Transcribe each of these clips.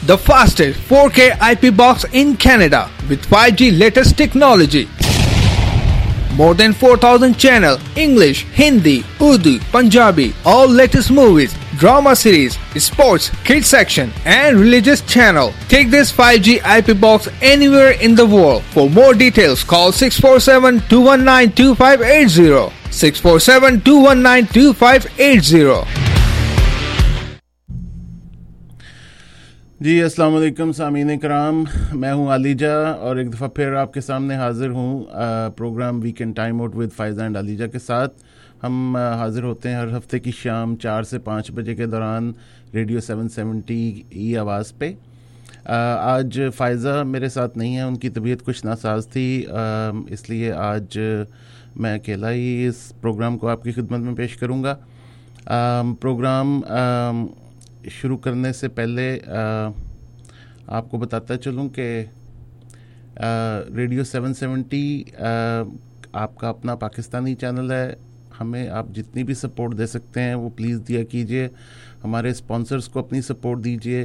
the fastest 4K IP box in Canada with 5G latest technology. More than 4,000 channel, English, Hindi, Urdu, Punjabi, all latest movies, drama series, sports, kids section and religious channel. Take this 5G IP box anywhere in the world. For more details, call 647-219-2580. 647-219-2580. जी अस्सलाम वालेकुम सामीन कराम, मैं हूं आलीजा और एक दफ़ा फिर आपके सामने हाज़िर हूं programme weekend time out with Faiza and Aliza के साथ। हम हाज़िर होते हैं हर हफ्ते की शाम 4 से 5 बजे के दौरान रेडियो 770 ई आवाज़ पे। आज फ़ायज़ा मेरे साथ नहीं है, उनकी तबीयत कुछ नासाज थी, इसलिए आज मैं अकेला ही इस प्रोग्राम को आपकी खिदमत में पेश करूँगा। प्रोग्राम शुरू करने से पहले आपको बताता चलूं कि रेडियो 770 आपका अपना पाकिस्तानी चैनल है। हमें आप जितनी भी सपोर्ट दे सकते हैं वो प्लीज़ दिया कीजिए। हमारे स्पॉन्सर्स को अपनी सपोर्ट दीजिए।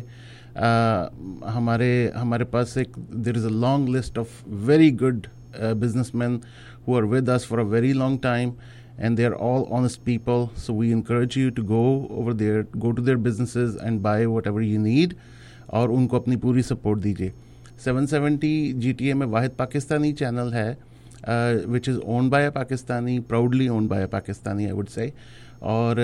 हमारे पास एक there is a long list of very good businessmen who are with us for a very long time, and they're all honest people, so we encourage you to go over there, go to their businesses and buy whatever you need और उनको अपनी पूरी support दीजिए। 770 GTA में वाहिद Pakistani channel है which is owned by a Pakistani, proudly owned by a Pakistani I would say, और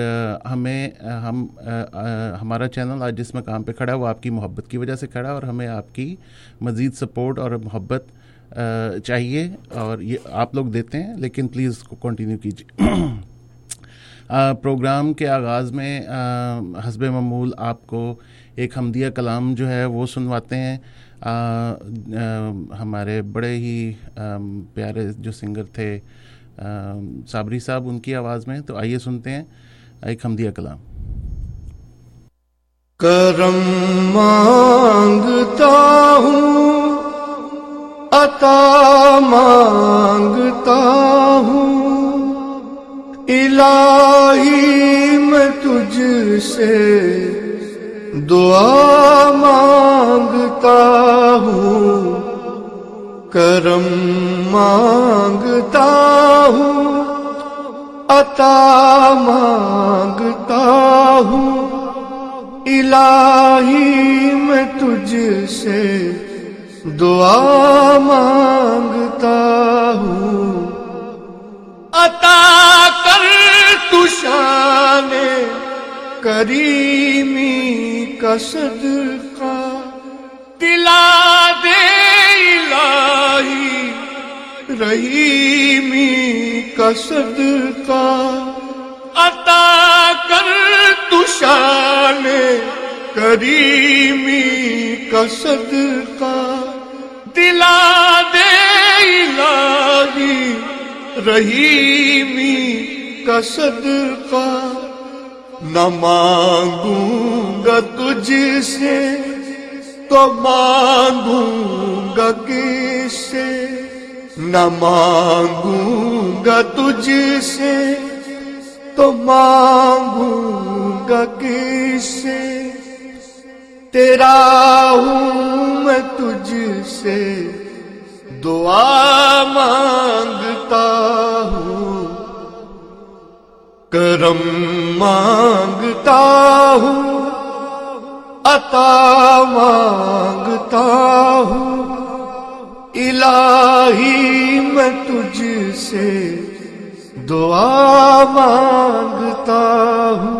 हमारा चैनल आज जिस मकाम पे खड़ा है वो आपकी मोहब्बत की वजह से खड़ा है और हमें आपकी मज़ीद सपोर्ट और मोहब्बत चाहिए और ये आप लोग देते हैं, लेकिन प्लीज़ इसको कंटिन्यू कीजिए। प्रोग्राम के आगाज़ में हस्बे मामूल आपको एक हमदिया कलाम जो है वो सुनवाते हैं। हमारे बड़े ही प्यारे जो सिंगर थे साबरी साहब, उनकी आवाज़ में, तो आइए सुनते हैं एक हमदिया कलाम। करम मांगता हूँ, अता मांगता हूँ, इलाही मैं तुझसे दुआ मांगता हूँ। करम मांगता हूँ, अता मांगता हूँ, इलाही मैं तुझसे दुआ मांगता हूँ। अता कर तू शाने करीमी का सदका, दिला दे इलाही रहीमी का सदका। अता कर तू शाने करीमी का सदका, दिला दे इलाही रहीमी का सदका। न मांगूंगा तुझसे तो मांगूंगा किससे, न मांगूंगा तुझसे तो मांगूंगा किससे। तेरा हूँ मैं तुझसे दुआ मांगता हूँ। करम मांगता हूँ, अता मांगता हूँ, इलाही मैं तुझसे दुआ मांगता हूँ।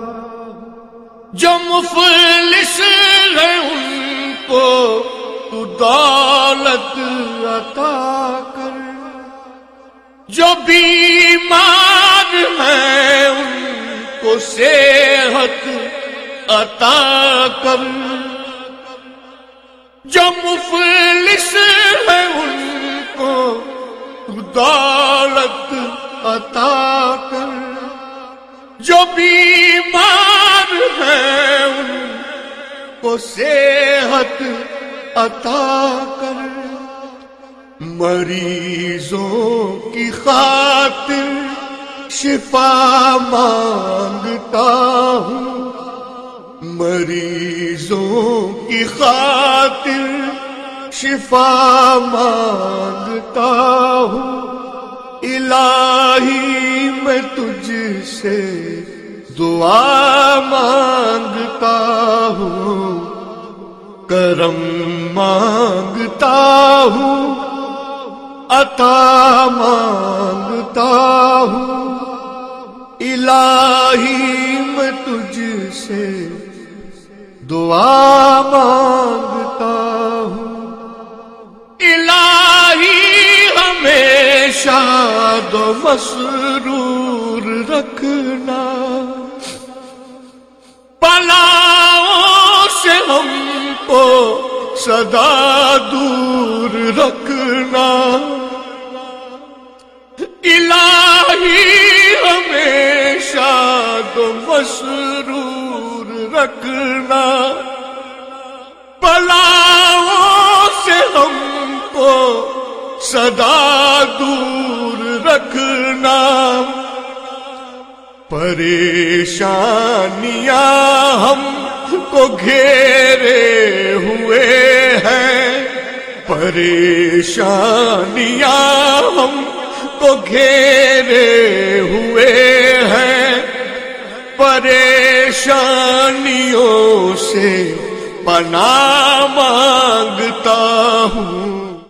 जो मुफलिस है उनको तू दौलत अता कर, जो बीमार है उनको सेहत अता कर। जो मुफलिस है उनको तू दौलत अता कर, जो बीमार है उनको सेहत अता कर। मरीजों की खातिर शिफा मांगता हूँ, मरीजों की खातिर शिफा मांगता हूँ, इलाही मैं तुझसे दुआ मांगता हूँ, करम मांगता हूँ, अता मांगता हूँ, इलाही मैं तुझसे दुआ मांगता हूँ। इलाही हमेशा दो मसरूर रखना, बलाओं से हमको सदा दूर रखना। इलाही हमेशा दो मसरूर रखना, बलाओं से हमको सदा दूर रखना। परेशानियां हमको घेरे हुए हैं, परेशानियां हमको घेरे हुए हैं, परेशानियों से पनाह मांगता हूँ।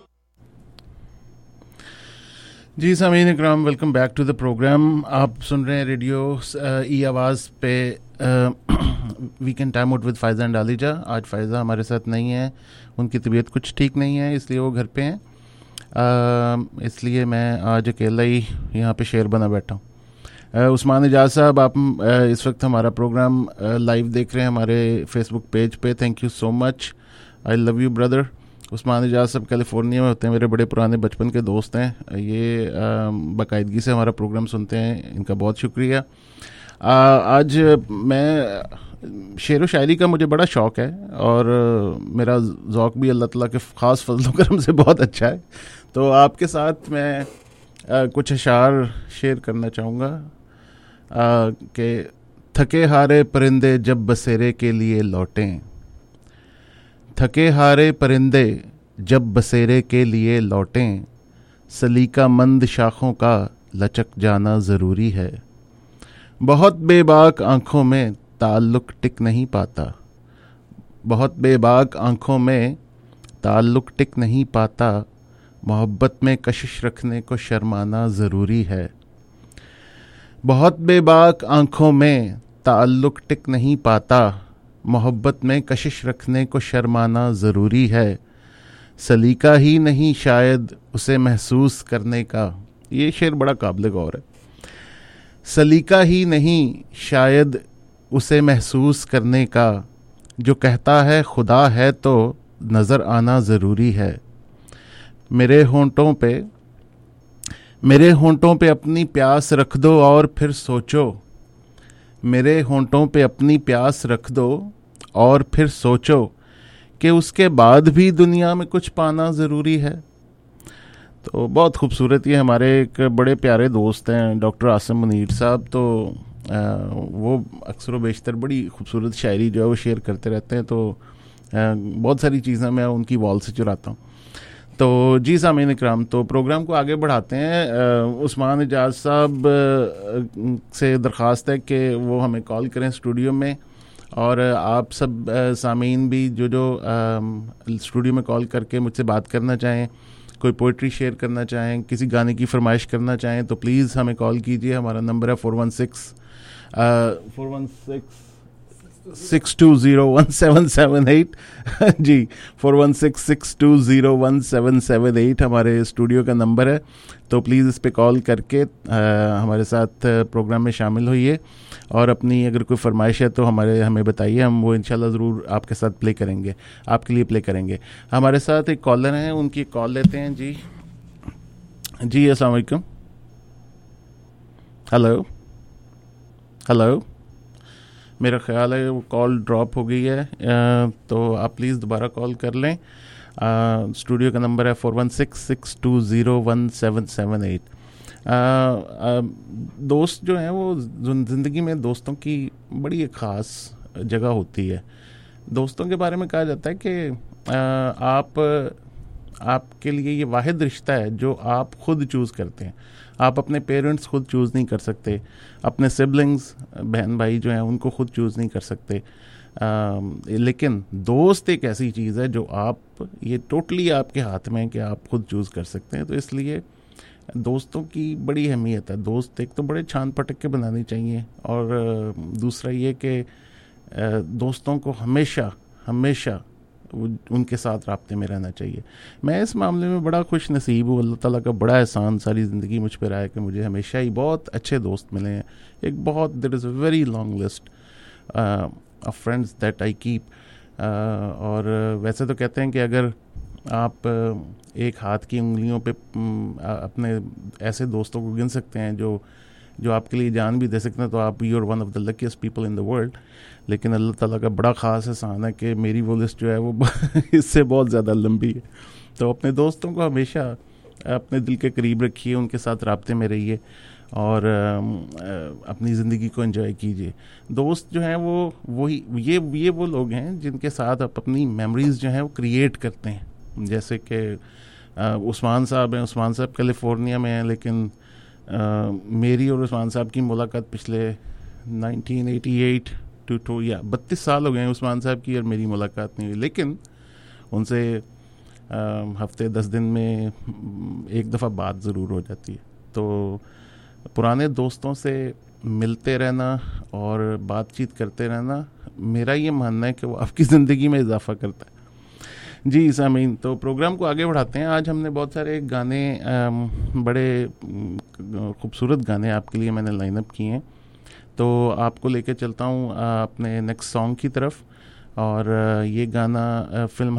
जी Sameen Ikram, welcome back to the programme. आप सुन रहे हैं रेडियो ई आवाज़ पे weekend time out with Faiza and Aliza. आज फ़ायज़ा हमारे साथ नहीं है, उनकी तबीयत कुछ ठीक नहीं है, इसलिए वो घर पे हैं। इसलिए मैं आज अकेला ही यहाँ पे शेर बना बैठा हूँ। उस्मान इजाज़ साहब, आप इस वक्त हमारा प्रोग्राम लाइव देख रहे हैं हमारे फेसबुक पेज पे। Thank you so much, I love you brother. Usman Ijaz साहब कैलिफोर्निया में होते हैं, मेरे बड़े पुराने बचपन के दोस्त हैं। ये बाकायदगी से हमारा प्रोग्राम सुनते हैं, इनका बहुत शुक्रिया। आज मैं शेर व शायरी का मुझे बड़ा शौक़ है और मेरा ज़ौक़ भी अल्लाह ताला के ख़ास फजल करम से बहुत अच्छा है। तो आपके साथ मैं कुछ अशार शेयर करना चाहूँगा कि थके हारे परिंदे जब बसेरे के लिए लौटें, थके हारे परिंदे जब बसेरे के लिए लौटें, सलीका मंद शाखों का लचक जाना ज़रूरी है। बहुत बेबाक आँखों में ताल्लुक़ टिक नहीं पाता, बहुत बेबाक आँखों में ताल्लुक़ टिक नहीं पाता, मोहब्बत में कशिश रखने को शर्माना ज़रूरी है। बहुत बेबाक आँखों में ताल्लुक़ टिक नहीं पाता, मोहब्बत में कशिश रखने को शर्माना ज़रूरी है। सलीका ही नहीं शायद उसे महसूस करने का, ये शेर बड़ा काबिल गौर है। सलीका ही नहीं शायद उसे महसूस करने का, जो कहता है खुदा है तो नज़र आना ज़रूरी है। मेरे होंठों पे अपनी प्यास रख दो और फिर सोचो, मेरे होंठों पे अपनी प्यास रख दो और फिर सोचो कि उसके बाद भी दुनिया में कुछ पाना ज़रूरी है। तो बहुत खूबसूरत, ये हमारे एक बड़े प्यारे दोस्त हैं डॉक्टर आसिम मुनीर साहब। तो वो अक्सर व बेशतर बड़ी खूबसूरत शायरी जो है वो शेयर करते रहते हैं। तो बहुत सारी चीज़ें मैं उनकी वॉल से चुराता हूँ। तो जी सामीन इकराम, तो प्रोग्राम को आगे बढ़ाते हैं। उस्मान इजाज़ साहब से दरख्वास्त है कि वो हमें कॉल करें स्टूडियो में, और आप सब सामीन भी जो स्टूडियो में कॉल करके मुझसे बात करना चाहें, कोई पोइट्री शेयर करना चाहें, किसी गाने की फरमाइश करना चाहें, तो प्लीज़ हमें कॉल कीजिए। हमारा नंबर है 416-620-1778 जी 416-620-1778 हमारे स्टूडियो का नंबर है। तो प्लीज़ इस पे कॉल करके हमारे साथ प्रोग्राम में शामिल होइए, और अपनी अगर कोई फरमाइश है तो हमें बताइए, हम वो इंशाल्लाह ज़रूर आपके साथ प्ले करेंगे, आपके लिए प्ले करेंगे। हमारे साथ एक कॉलर हैं, उनकी कॉल लेते हैं। जी जी अस्सलाम वालेकुम। हेलो हेलो, मेरा ख़्याल है वो कॉल ड्रॉप हो गई है, तो आप प्लीज़ दोबारा कॉल कर लें। स्टूडियो का नंबर है 416-620-1778। दोस्त जो हैं वो ज़िंदगी में दोस्तों की बड़ी एक ख़ास जगह होती है। दोस्तों के बारे में कहा जाता है कि आपके लिए ये वाहिद रिश्ता है जो आप खुद चूज़ करते हैं। आप अपने पेरेंट्स खुद चूज़ नहीं कर सकते, अपने सिबलिंग्स बहन भाई जो हैं उनको खुद चूज़ नहीं कर सकते, लेकिन दोस्त एक ऐसी चीज़ है जो ये टोटली आपके हाथ में है कि आप खुद चूज़ कर सकते हैं। तो इसलिए दोस्तों की बड़ी अहमियत है। दोस्त एक तो बड़े छान पटक के बनाने चाहिए, और दूसरा ये कि दोस्तों को हमेशा उनके साथ राब्ते में रहना चाहिए। मैं इस मामले में बड़ा खुश नसीब हूँ, अल्लाह ताला का बड़ा एहसान सारी ज़िंदगी मुझ पर आया कि मुझे हमेशा ही बहुत अच्छे दोस्त मिले हैं। There is a very long list of friends that I keep. और वैसे तो कहते हैं कि अगर आप एक हाथ की उंगलियों पे अपने ऐसे दोस्तों को गिन सकते हैं जो आपके लिए जान भी दे सकते हैं, तो आप you are one of the luckiest people in the world. लेकिन अल्लाह ताला का बड़ा ख़ास एहसान है कि मेरी वो लिस्ट जो है वो इससे बहुत ज़्यादा लंबी है। तो अपने दोस्तों को हमेशा अपने दिल के करीब रखिए, उनके साथ राब्ते में रहिए और अपनी ज़िंदगी को एंजॉय कीजिए। दोस्त जो हैं ये वो लोग हैं जिनके साथ आप अपनी मेमोरीज़ जो हैं वो क्रिएट करते हैं। जैसे कि उस्मान साहब हैं, उस्मान साहब कैलिफोर्निया में हैं, लेकिन मेरी और उस्मान साहब की मुलाकात पिछले 1988 टू 32 साल हो गए हैं उस्मान साहब की, और मेरी मुलाकात नहीं हुई। लेकिन उनसे हफ्ते 10 दिन में एक दफ़ा बात ज़रूर हो जाती है। तो पुराने दोस्तों से मिलते रहना और बातचीत करते रहना, मेरा ये मानना है कि वो आपकी ज़िंदगी में इजाफ़ा करता है। जी सामीन, तो प्रोग्राम को आगे बढ़ाते हैं। आज हमने बहुत सारे गाने, बड़े खूबसूरत गाने आपके लिए मैंने लाइनअप किए हैं, तो आपको लेके चलता हूँ अपने नेक्स्ट सॉन्ग की तरफ। और ये गाना फिल्म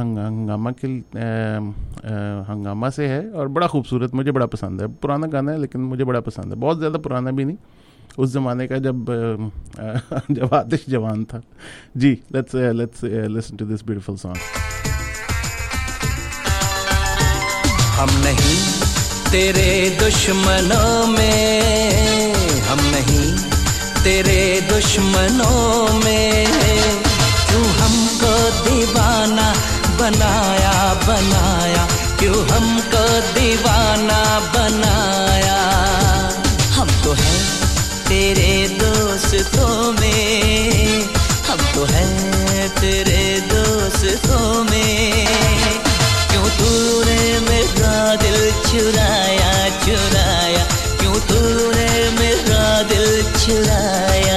हंगामा से है और बड़ा खूबसूरत, मुझे बड़ा पसंद है। पुराना गाना है लेकिन मुझे बड़ा पसंद है, बहुत ज़्यादा पुराना भी नहीं, उस ज़माने का जब आतिश जवान था। जी, let's listen to this beautiful song. हम नहीं तेरे दुश्मनों में, हम नहीं तेरे दुश्मनों में, क्यों हमको दीवाना बनाया, क्यों हमको दीवाना बनाया। हम तो हैं तेरे दोस्तों में, हम तो हैं तेरे दोस्तों में, क्यों तूने मेरा दिल चुराया, क्यों तूने मेरा दिल चुराया।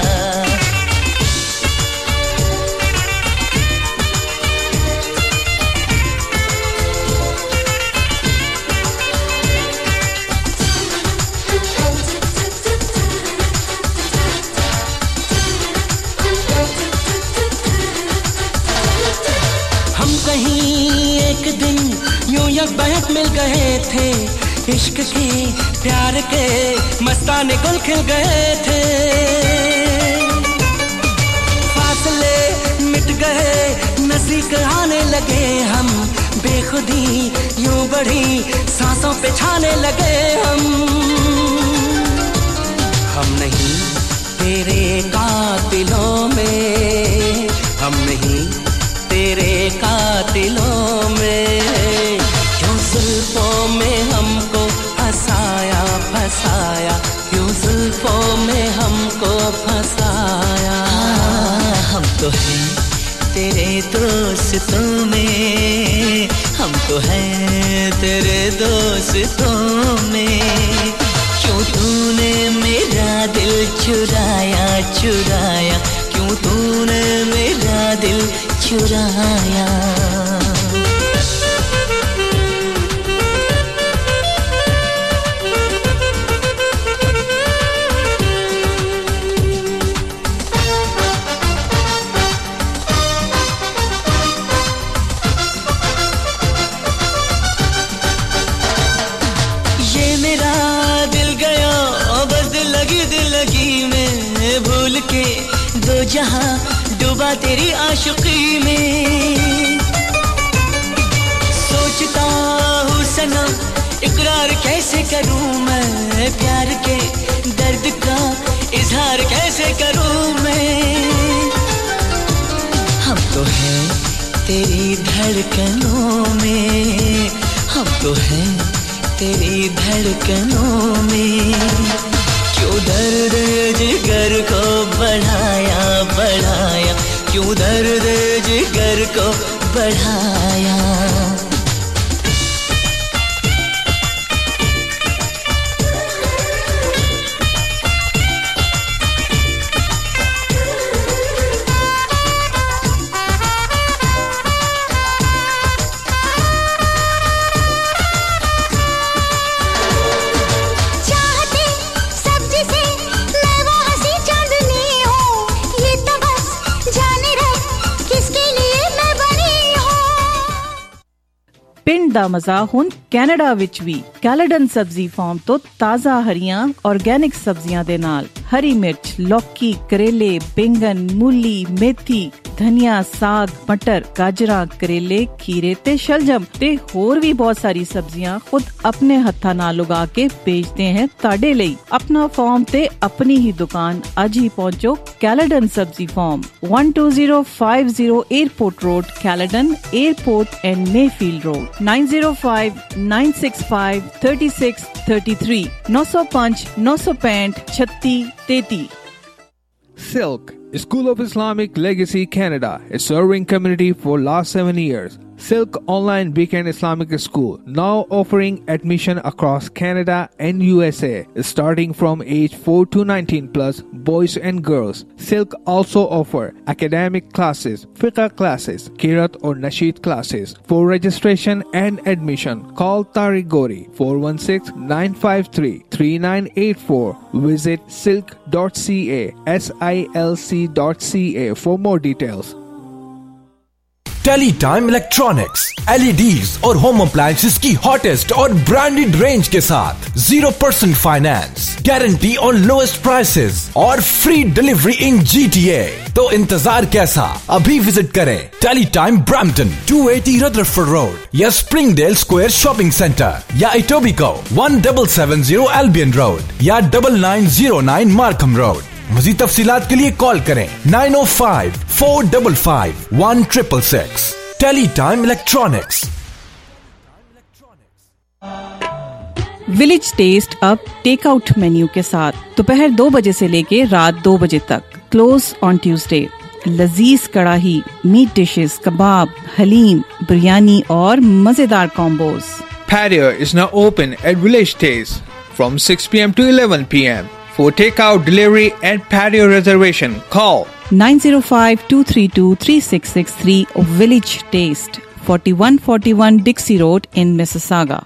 हम कहीं एक दिन यूं यकबैक मिल गए थे, इश्क के प्यार के मस्ताने गुल खिल गए थे। फासले मिट गए, नज़दीक आने लगे हम, बेखुदी यूं बढ़ी, सांसों पे छाने लगे हम। हम नहीं तेरे कातिलों में, हम नहीं तेरे कातिलों में, क्यों जुल्फों में हमको फंसाया, क्यों जुल्फों में हमको फंसाया। हम तो हैं तेरे दोस्तों में, हम तो हैं तेरे दोस्तों में, क्यों तूने मेरा दिल चुराया, क्यों तूने मेरा दिल चुराया। ये मेरा दिल गया बस दिल लगी में, भूल के दो जहां डूबा तेरी आशिकी में। सोचता हूँ सनम इकरार कैसे करूँ मैं, प्यार के दर्द का इजहार कैसे करूँ मैं। धड़कनों में, हम तो हैं तेरी धड़कनों में। क्यों दर्द जिगर को बढ़ाया बढ़ाया, क्यों दर्द जिगर को बढ़ाया। ਪਿੰਡ ਦਾ ਮਜ਼ਾ ਹੁਣ ਕੈਨੇਡਾ ਵਿੱਚ ਵੀ। ਕੈਲੇਡਨ ਸਬਜ਼ੀ ਫਾਰਮ ਤੋਂ ਤਾਜ਼ਾ ਹਰੀਆਂ ਆਰਗੈਨਿਕ ਸਬਜ਼ੀਆਂ ਦੇ ਨਾਲ ਹਰੀ ਮਿਰਚ, ਲੌਕੀ, ਕਰੇਲੇ, ਬੈਂਗਨ, ਮੂਲੀ, ਮੇਥੀ, ਧਨੀਆ, ਸਾਗ, ਮਟਰ, ਗਾਜਰਾਂ, ਕਰੇਲੇ, ਖੀਰੇ ਤੇ ਸ਼ਲਜਮ ਤੇ ਹੋਰ ਵੀ ਬਹੁਤ ਸਾਰੀ ਸਬਜ਼ੀਆਂ ਖੁਦ ਆਪਣੇ ਹੱਥਾਂ ਨਾਲ ਉਗਾ ਕੇ ਵੇਚਦੇ हैं ਤੁਹਾਡੇ ਲਈ। ਆਪਣਾ ਫਾਰਮ ਤੇ ਆਪਣੀ ਹੀ ਦੁਕਾਨ ਅੱਜ ਹੀ ਪਹੁੰਚੋ। Caledon Sabzi farm 12050 airport road, Caledon airport and Mayfield road, 9059653633 905 965 3633। Silk, School of Islamic Legacy Canada, is serving community for last 7 years. Silk Online Weekend Islamic School, now offering admission across Canada and USA, starting from age 4 to 19 plus, boys and girls. Silk also offer academic classes, fiqh classes, Kirat or Nasheed classes. For registration and admission, call Tariq Gori 416-953-3984. Visit silk.ca, silc.ca for more details. Teletime electronics, LEDs और home appliances की hottest और branded range के साथ 0% finance, guarantee और lowest prices और free delivery in GTA। तो इंतजार कैसा, अभी विजिट करें टेलीटाइम ब्रैम्पटन 280 रदरफोर्ड रोड या स्प्रिंगडेल स्क्वायर शॉपिंग सेंटर या इटोबिको 1770 एल्बियन रोड या 9909 मार्कम रोड। मज़ीद तफसीलात के लिए कॉल करें 905-455-1666। Teletime electronics. विलेज टेस्ट अब टेक आउट मेन्यू के साथ दोपहर 2 बजे से लेके रात 2 बजे तक। Close on Tuesday. लजीज कड़ाही, मीट डिशेस, कबाब, हलीम, बिरयानी और मजेदार combos. Patio is now open at Village Taste from 6 p.m. to 11 p.m. For takeout, delivery and patio reservation, call 905-232-3663 or Village Taste, 4141 Dixie Road in Mississauga.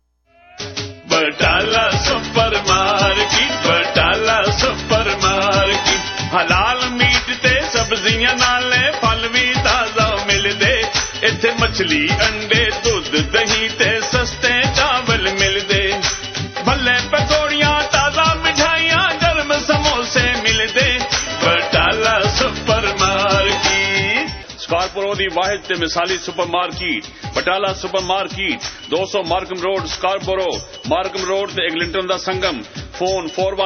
Batala super market, Batala super market, halal meat ते सब्जियां नाले फल भी ताजा मिलदे। इत्थे मछली, अंडे, दूध, दही ते सस्ते चावल मिलदे। भले पकौड़ियां, ताजा मिठाइयां, गर्म समोसे मिलदे। बटाला सुपर मार्केट स्कार्पोरो दी वाहिद ते मिसाली super market. Batala super market 200 Markham road, Scarborough. Markham road ते एग्लिंटन दा संगम। फोन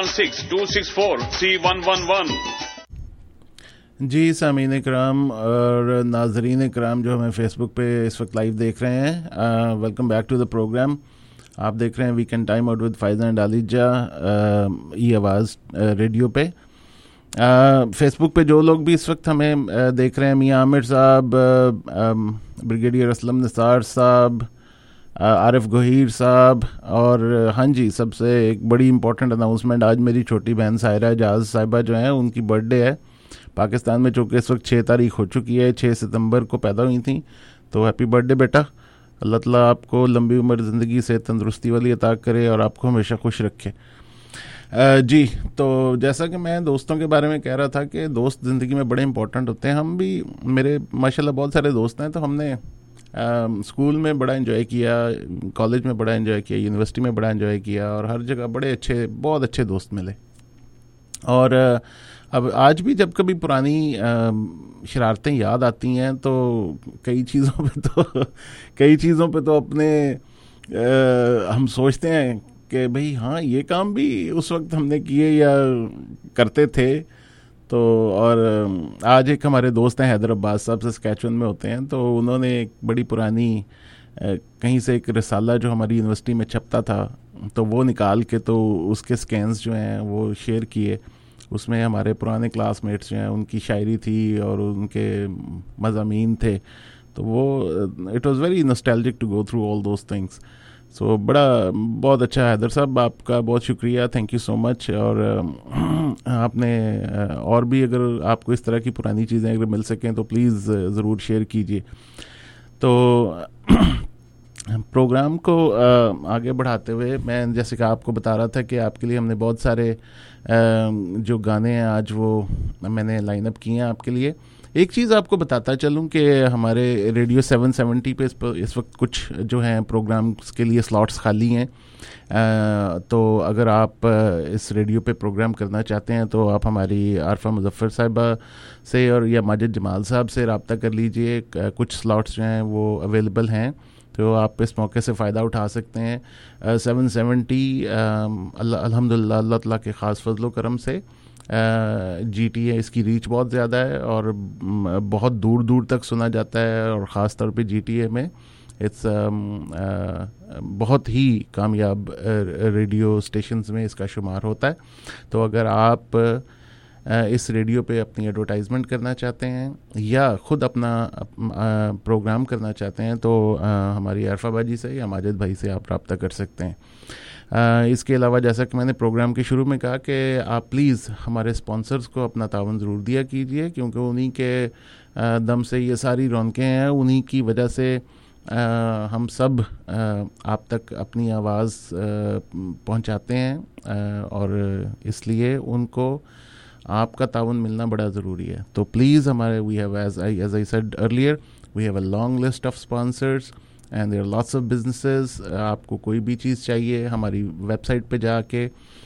4162643111। जी सामीन इकराम और नाजरीन इकराम जो हमें फेसबुक पे इस वक्त लाइव देख रहे हैं, welcome back to the programme. आप देख रहे हैं weekend time out with Faiza and Aliza E Awaz radio पे। फेसबुक पे जो लोग भी इस वक्त हमें देख रहे हैं, मियाँ आमिर साहब, ब्रिगेडियर असलम निसार साहब, आरिफ गहीर साहब, और हाँ जी, सबसे एक बड़ी इंपॉर्टेंट अनाउंसमेंट, आज मेरी छोटी बहन सायरा एजाज साहिबा जो हैं उनकी बर्थडे है पाकिस्तान में, चूँकि इस वक्त 6 तारीख हो चुकी है, 6 सितंबर को पैदा हुई थी। तो हैप्पी बर्थडे बेटा, अल्लाह ताला आपको लंबी उम्र ज़िंदगी से तंदुरुस्ती वाली अता करे और आपको हमेशा खुश रखे। जी, तो जैसा कि मैं दोस्तों के बारे में कह रहा था कि दोस्त ज़िंदगी में बड़े इंपॉर्टेंट होते हैं। हम भी, मेरे माशाल्लाह बहुत सारे दोस्त हैं, तो हमने स्कूल में बड़ा एंजॉय किया, कॉलेज में बड़ा एंजॉय किया, यूनिवर्सिटी में बड़ा एंजॉय किया, और हर जगह बड़े अच्छे, बहुत अच्छे दोस्त मिले। और अब आज भी जब कभी पुरानी शरारतें याद आती हैं तो कई चीज़ों पे तो अपने हम सोचते हैं कि भाई हाँ, ये काम भी उस वक्त हमने किए या करते थे। तो और आज एक हमारे दोस्त हैं हैदराबाद साहब से स्कैचवन में होते हैं, तो उन्होंने एक बड़ी पुरानी कहीं से एक रिसाला जो हमारी यूनिवर्सिटी में छपता था तो वो निकाल के तो उसके स्कैन्स जो हैं वो शेयर किए। उसमें हमारे पुराने क्लासमेट्स जो हैं उनकी शायरी थी और उनके मज़ामीन थे, तो वो it was very nostalgic to go through all those things. So बहुत अच्छा हैदर साहब, आपका बहुत शुक्रिया, थैंक यू सो मच। और आपने और भी अगर आपको इस तरह की पुरानी चीज़ें अगर मिल सकें तो प्लीज़ ज़रूर शेयर कीजिए। तो प्रोग्राम को आगे बढ़ाते हुए मैं जैसे कि आपको बता रहा था कि आपके लिए हमने बहुत सारे जो गाने हैं आज वो मैंने लाइनअप किए हैं आपके लिए। एक चीज़ आपको बताता चलूं कि हमारे रेडियो 770 पे इस वक्त कुछ जो हैं प्रोग्राम्स के लिए स्लॉट्स खाली हैं। तो अगर आप इस रेडियो पे प्रोग्राम करना चाहते हैं तो आप हमारी आरफा मुजफ्फर साहिबा से और या माजिद जमाल साहब से रब्ता कर लीजिए। कुछ स्लॉट्स जो हैं वो अवेलेबल हैं, तो आप इस मौके से फ़ायदा उठा सकते हैं। 770 अल्हम्दुलिल्लाह अल्लाह ताला के ख़ास फजलो करम से GT है, इसकी रीच बहुत ज़्यादा है और बहुत दूर दूर तक सुना जाता है और ख़ास तौर पे GTA में इट्स बहुत ही कामयाब रेडियो स्टेशंस में इसका शुमार होता है। तो अगर आप इस रेडियो पे अपनी एडवर्टाइजमेंट करना चाहते हैं या ख़ुद अपना प्रोग्राम करना चाहते हैं तो हमारी अरफा बाजी से या माजिद भाई से आप रब्ता कर सकते हैं। इसके अलावा जैसा कि मैंने प्रोग्राम के शुरू में कहा कि आप प्लीज़ हमारे स्पॉन्सर्स को अपना तावन ज़रूर दिया कीजिए, क्योंकि उन्हीं के दम से ये सारी रौनकें हैं, उन्हीं की वजह से हम सब आप तक अपनी आवाज़ पहुंचाते हैं और इसलिए उनको आपका ताउन मिलना बड़ा ज़रूरी है। तो प्लीज़ हमारे we have as I said earlier we have a long list of sponsors and there are lots of businesses. आपको कोई भी चीज़ चाहिए हमारी वेबसाइट पे जाके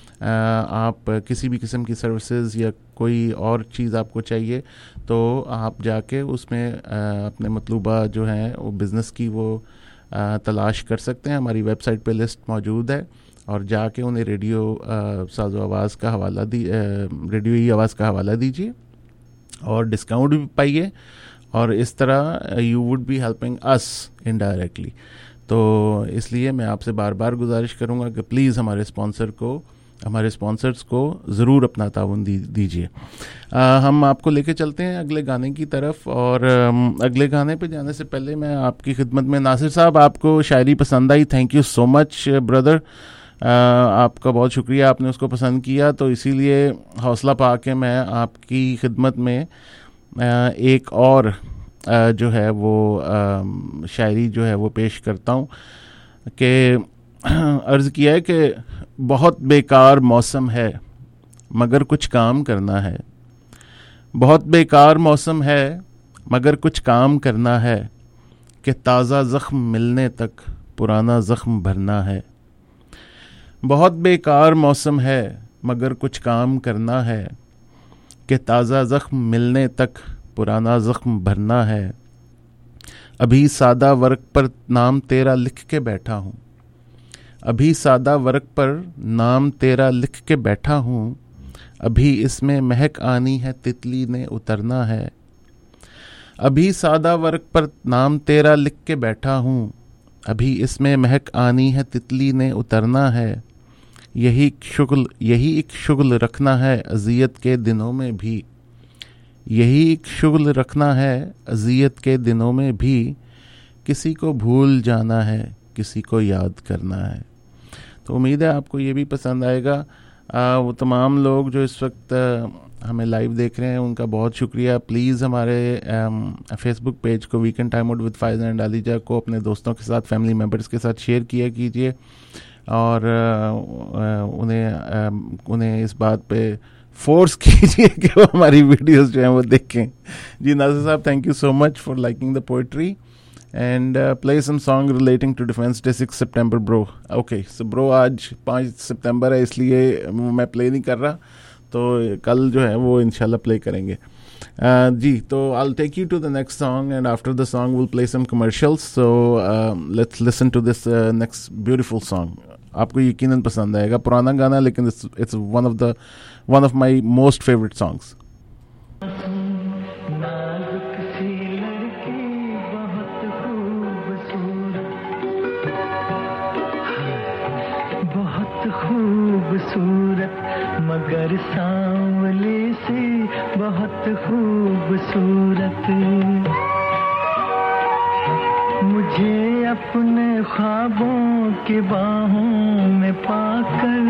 आप किसी भी किस्म की सर्विसेज या कोई और चीज़ आपको चाहिए तो आप जाके उसमें अपने मतलूबा जो हैं वो बिज़नेस की वो तलाश कर सकते हैं। हमारी वेबसाइट पे लिस्ट मौजूद है और जाके उन्हें रेडियो साज़ो आवाज़ का हवाला रेडियो ही आवाज़ का हवाला दीजिए और डिस्काउंट भी पाइए और इस तरह you would be helping us indirectly. तो इसलिए मैं आपसे बार बार गुजारिश करूँगा कि प्लीज़ हमारे स्पॉन्सर्स को ज़रूर अपना ताउन दीजिए। हम आपको लेके चलते हैं अगले गाने की तरफ और अगले गाने पे जाने से पहले मैं आपकी खिदमत में नासिर साहब, आपको शायरी पसंद आई, thank you so much brother, आपका बहुत शुक्रिया, आपने उसको पसंद किया। तो इसीलिए हौसला पा के मैं आपकी खिदमत में एक और जो है वो शायरी जो है वो पेश करता हूँ कि अर्ज़ किया है कि बहुत बेकार मौसम है मगर कुछ काम करना है, बहुत बेकार मौसम है मगर कुछ काम करना है कि ताज़ा ज़ख्म मिलने तक पुराना ज़ख्म भरना है। बहुत बेकार मौसम है मगर कुछ काम करना है कि ताज़ा ज़ख्म मिलने तक पुराना ज़ख्म भरना है। अभी सादा वर्क पर नाम तेरा लिख के बैठा हूँ, अभी सादा वर्क पर नाम तेरा लिख के बैठा हूँ, अभी इसमें महक आनी है तितली ने उतरना है। अभी सादा वर्क पर नाम तेरा लिख के बैठा हूँ, अभी इसमें महक आनी है तितली ने उतरना है। यही एक शुगल रखना है अज़ियत के दिनों में भी, यही एक शुगल रखना है अज़ियत के दिनों में भी, किसी को भूल जाना है किसी को याद करना है। तो उम्मीद है आपको ये भी पसंद आएगा। वो तमाम लोग जो इस वक्त हमें लाइव देख रहे हैं उनका बहुत शुक्रिया। प्लीज़ हमारे फेसबुक पेज को weekend time out with Faiza and Aliza को अपने दोस्तों के साथ, फैमिली मेम्बर्स के साथ शेयर किया कीजिए और उन्हें इस बात पे फोर्स कीजिए कि वो हमारी वीडियोस जो हैं वो देखें। जी नाज़िर साहब, thank you so much for liking the poetry and play some song relating to defence day 6 सितंबर ब्रो। ओके सो ब्रो आज 5 सितंबर है इसलिए मैं प्ले नहीं कर रहा, तो कल जो है वो इंशाल्लाह प्ले करेंगे। जी तो I'll take you to the next song and after the song we'll play some commercials. So let's listen to this next beautiful song. आपको यकीनन पसंद आएगा, पुराना गाना लेकिन it's one of my most favorite songs. नाजुक सी लड़की बहुत खूबसूरत मगर सांवले सी बहुत खूबसूरत मुझे अपने ख्वाबों की बाहों में पाकर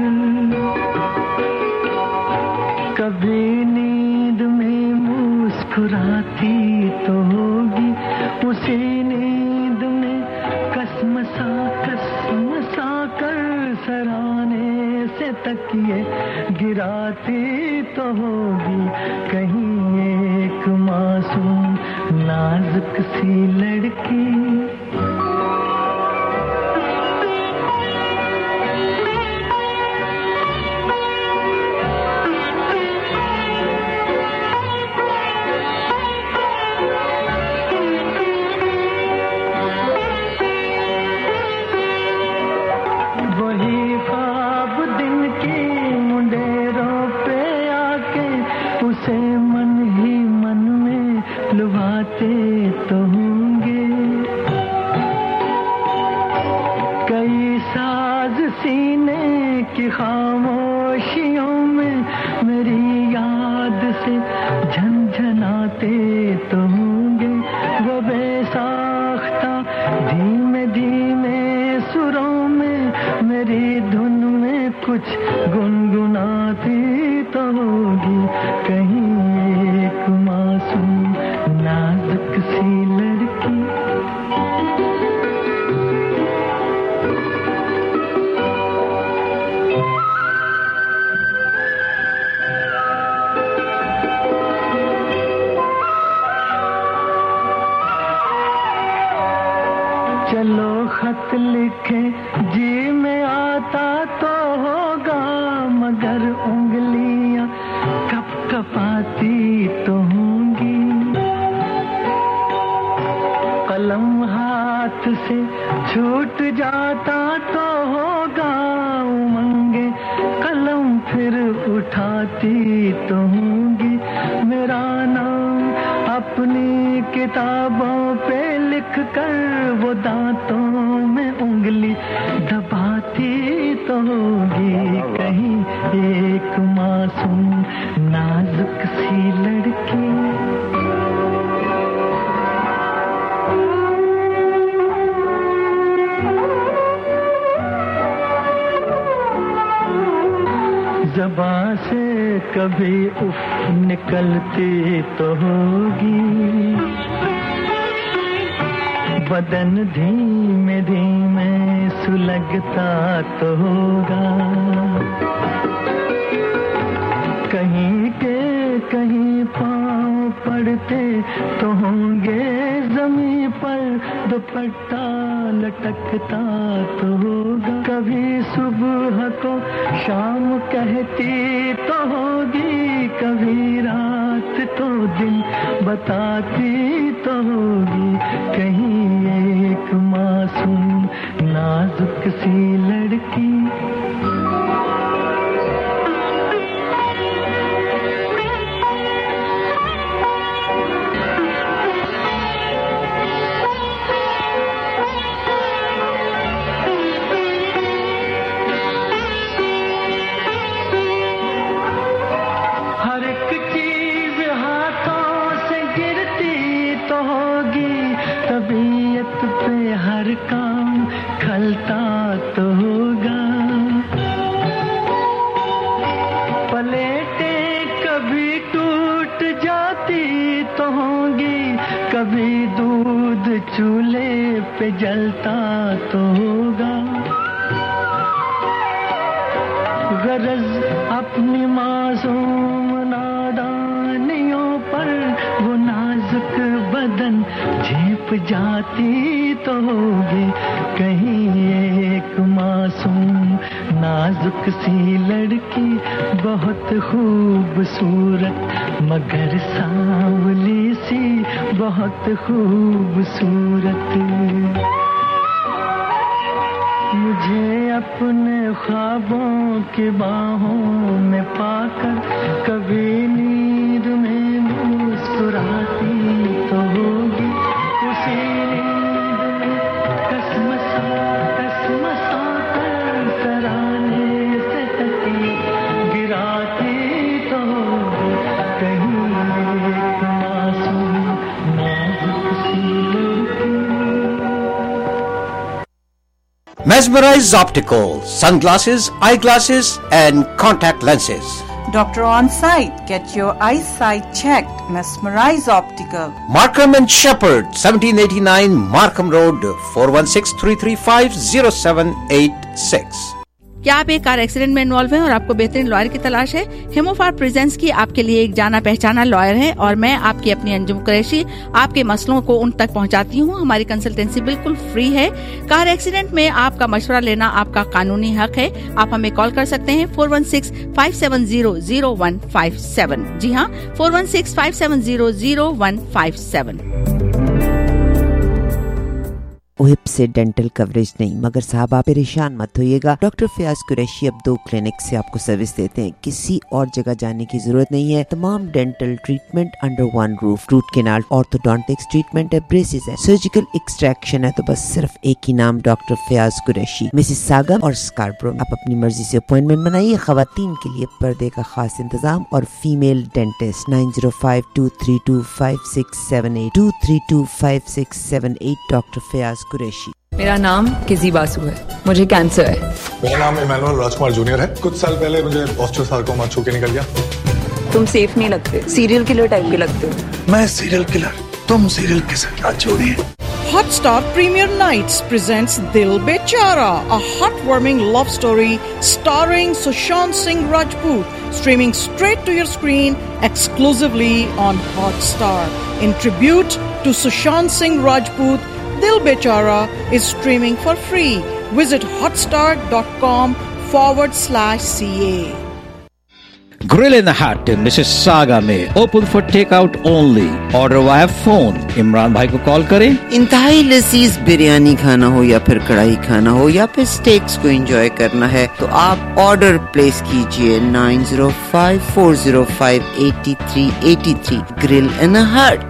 कभी नींद में मुस्कुराती तो होगी उसी नींद में कसमसा कर सराहने से तकिए गिराती तो होगी कहीं एक मासूम नाजुक सी लड़की तो होंगे कई साज सीने की खामोशियों में मेरी याद से झनझनाते तो होंगे वो बेसाख्ता धीमे धीमे सुरों में मेरी धुन में कुछ गुनगुनाती तो होगी कहीं एक मासूम नाजुक सी लड़की चलो खत लिखे जी में आता तो होगा मगर उंगलियां कपकपाती तो होंगी कलम हाथ से छूट जाता तो होगा उमंगे कलम फिर उठाती तो होंगी मेरा नाम अपनी किताबों पे लिख कर वो दांतों में उंगली दबाती तो होगी कहीं एक मासूम नाजुक सी लड़की ज़बां से कभी उफ निकलती तो होगी बदन धीमे धीमे सुलगता तो होगा कहीं के कहीं पाँव पड़ते तो होंगे ज़मीं पर दुपट्टा लटकता तो होगा कभी सुबह को शाम कहती तो होगी कभी रात को दिन बताती तो होगी कहीं एक मासूम नाजुक सी लड़की तबीयत पे हर काम खलता तो होगा प्लेटें कभी टूट जाती तो होंगी कभी दूध चूल्हे पे जलता तो होगा गरज अपनी मासूम नादानियों पर वो नाजुक बदन झेप जाती तो होगी कहीं एक मासूम नाजुक सी लड़की बहुत खूबसूरत मगर सांवली सी बहुत खूबसूरत मुझे अपने ख्वाबों की बाहों में पाकर कभी नींद में मुस्कुराती तो होगी उसी नींद में कसमसा कर तराने से तकिए गिराती तो होगी कहीं एक मासूम नाजुक सी लड़की। Mesmerize Optical, sunglasses, eyeglasses and contact lenses. Doctor on site. Get your eyesight checked. Mesmerize Optical. Markham and Shepherd, 1789 Markham Road, 416-335-0786. क्या आप एक कार एक्सीडेंट में इन्वॉल्व हैं और आपको बेहतरीन लॉयर की तलाश है? हेमोफार प्रेजेंस की आपके लिए एक जाना पहचाना लॉयर है और मैं आपकी अपनी अंजुम कुरैशी आपके मसलों को उन तक पहुंचाती हूं। हमारी कंसल्टेंसी बिल्कुल फ्री है। कार एक्सीडेंट में आपका मशवरा लेना आपका कानूनी हक है। आप हमें कॉल कर सकते हैं 416-570-0157। जी हाँ, 416-570-0157। ओहिप से डेंटल कवरेज नहीं, मगर साहब आप परेशान मत होइएगा। डॉक्टर फयाज कुरैशी अब 2 क्लिनिक से आपको सर्विस देते हैं। किसी और जगह जाने की जरूरत नहीं है। तमाम dental treatment under one roof. Root canal, orthodontics treatment है, ब्रेसेस है, सर्जिकल एक्सट्रैक्शन है, तो बस सिर्फ एक ही नाम, डॉक्टर फयाज कुरैशी, मिसिसागा और स्कार्बरो। आप अपनी मर्जी से अपॉइंटमेंट बनाइए। खवातीन के लिए पर्दे का खास इंतजाम और female dentist 9052325678 2325678 doctor Fayaz Qureshi. मेरा नाम किजी बासु है, मुझे कैंसर है। मेरा नाम इमैनुअल राजकुमार जूनियर है। कुछ साल पहले मुझे ऑस्टियोसार्कोमा छू के निकल गया। तुम सेफ नहीं लगते, सीरियल किलर टाइप के लगते हो। मैं सीरियल किलर, तुम सीरियल किलर, क्या जोड़ी है। Hotstar Premier Nights presents Dil Bechara, a heartwarming love story starring Sushant Singh Rajput, streaming straight to your screen exclusively on Hotstar. In tribute to Sushant Singh Rajput, Dil Bechara is streaming for free. Visit hotstar.com/ca. Grill in the Hut in Mississauga में open for takeout only. Order via phone. Imran भाई को call करें। इंतहाई लजीज बिरयानी खाना हो या फिर कढ़ाई खाना हो या फिर स्टेक्स को एंजॉय करना है तो आप ऑर्डर प्लेस कीजिए 9054058383 Grill in the Hut।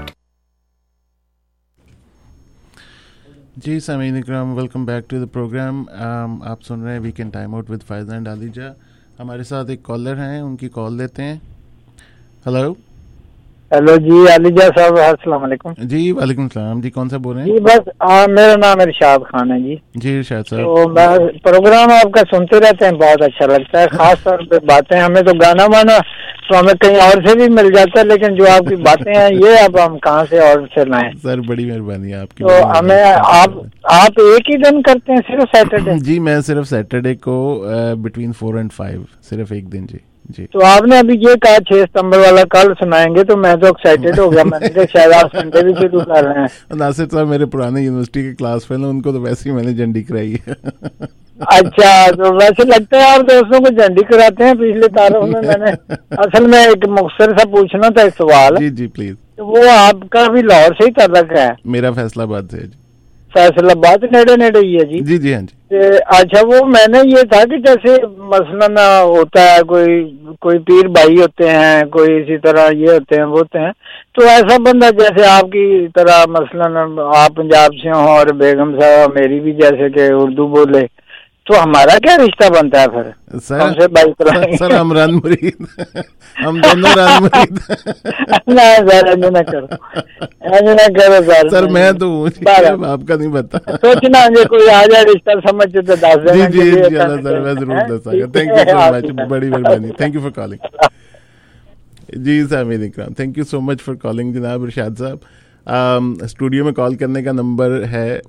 जी Sameen Ikram, welcome back to the programme. आप सुन रहे हैं weekend time out with Faiza and Aliza. हमारे साथ एक कॉलर हैं, उनकी कॉल लेते हैं। हेलो हेलो जी अलीजा साहब, अस्सलाम वालेकुम। जी वालेकुम सलाम। जी कौन सा बोल रहे हैं? जी बस मेरा नाम इरशाद खान है जी। जी इरशाद साहब, तो प्रोग्राम आपका सुनते रहते हैं, बहुत अच्छा लगता है। खास तौर पे बातें, हमें तो गाना वाना तो हमें कहीं और से भी मिल जाता है, लेकिन जो आपकी बातें हैं ये अब हम कहाँ से और से लाएं। सर बड़ी मेहरबानी है आपकी। तो हमें आप एक ही दिन करते हैं, सिर्फ सैटरडे? जी मैं सिर्फ सैटरडे को बिटवीन 4 and 5, सिर्फ एक दिन। जी जी। तो आपने अभी ये कहा 6 सितंबर वाला कल सुनाएंगे, तो मैं तो एक्साइटेड हो गया। मैंने कहा शायद आप संडे भी शुरू कर रहे हैं। नासिर साहब मेरे पुराने यूनिवर्सिटी के क्लास फेलो, उनको तो वैसे ही मैंने झंडी कराई है। अच्छा, तो वैसे लगता है आप दोस्तों को झंडी कराते हैं पिछले तारों में। मैंने असल में एक मुख्तसर सा पूछना था एक सवाल। जी जी प्लीज। तो वो आपका भी लाहौर से ही ताल्लुक है? मेरा फैसलाबाद से। फैसलाबाद नेड़े ही है जी। जी जी हाँ जी। अच्छा, वो मैंने ये था कि जैसे मसलन होता है, कोई पीर भाई होते हैं, कोई इसी तरह ये होते हैं वो होते हैं, तो ऐसा बंदा जैसे आपकी तरह मसलन आप पंजाब से हो और बेगम साहब मेरी भी जैसे कि उर्दू बोले, तो हमारा क्या रिश्ता बनता है फिर? सर सर हम रन मुरीद, हम दोनों रन मुरीद। ना सर ना करो सर। सर मैं तो आपका नहीं पता। सोचना जो कोई आ जाए रिश्ता समझ तो दस देना। जी जी सर मैं जरूर दसाऊंगा। थैंक यू सो मच, बड़ी मेहरबानी। Thank you for calling. जी Sameen Ikram, thank you so much for calling जनाब इरशाद साहब। स्टूडियो में कॉल करने का नंबर है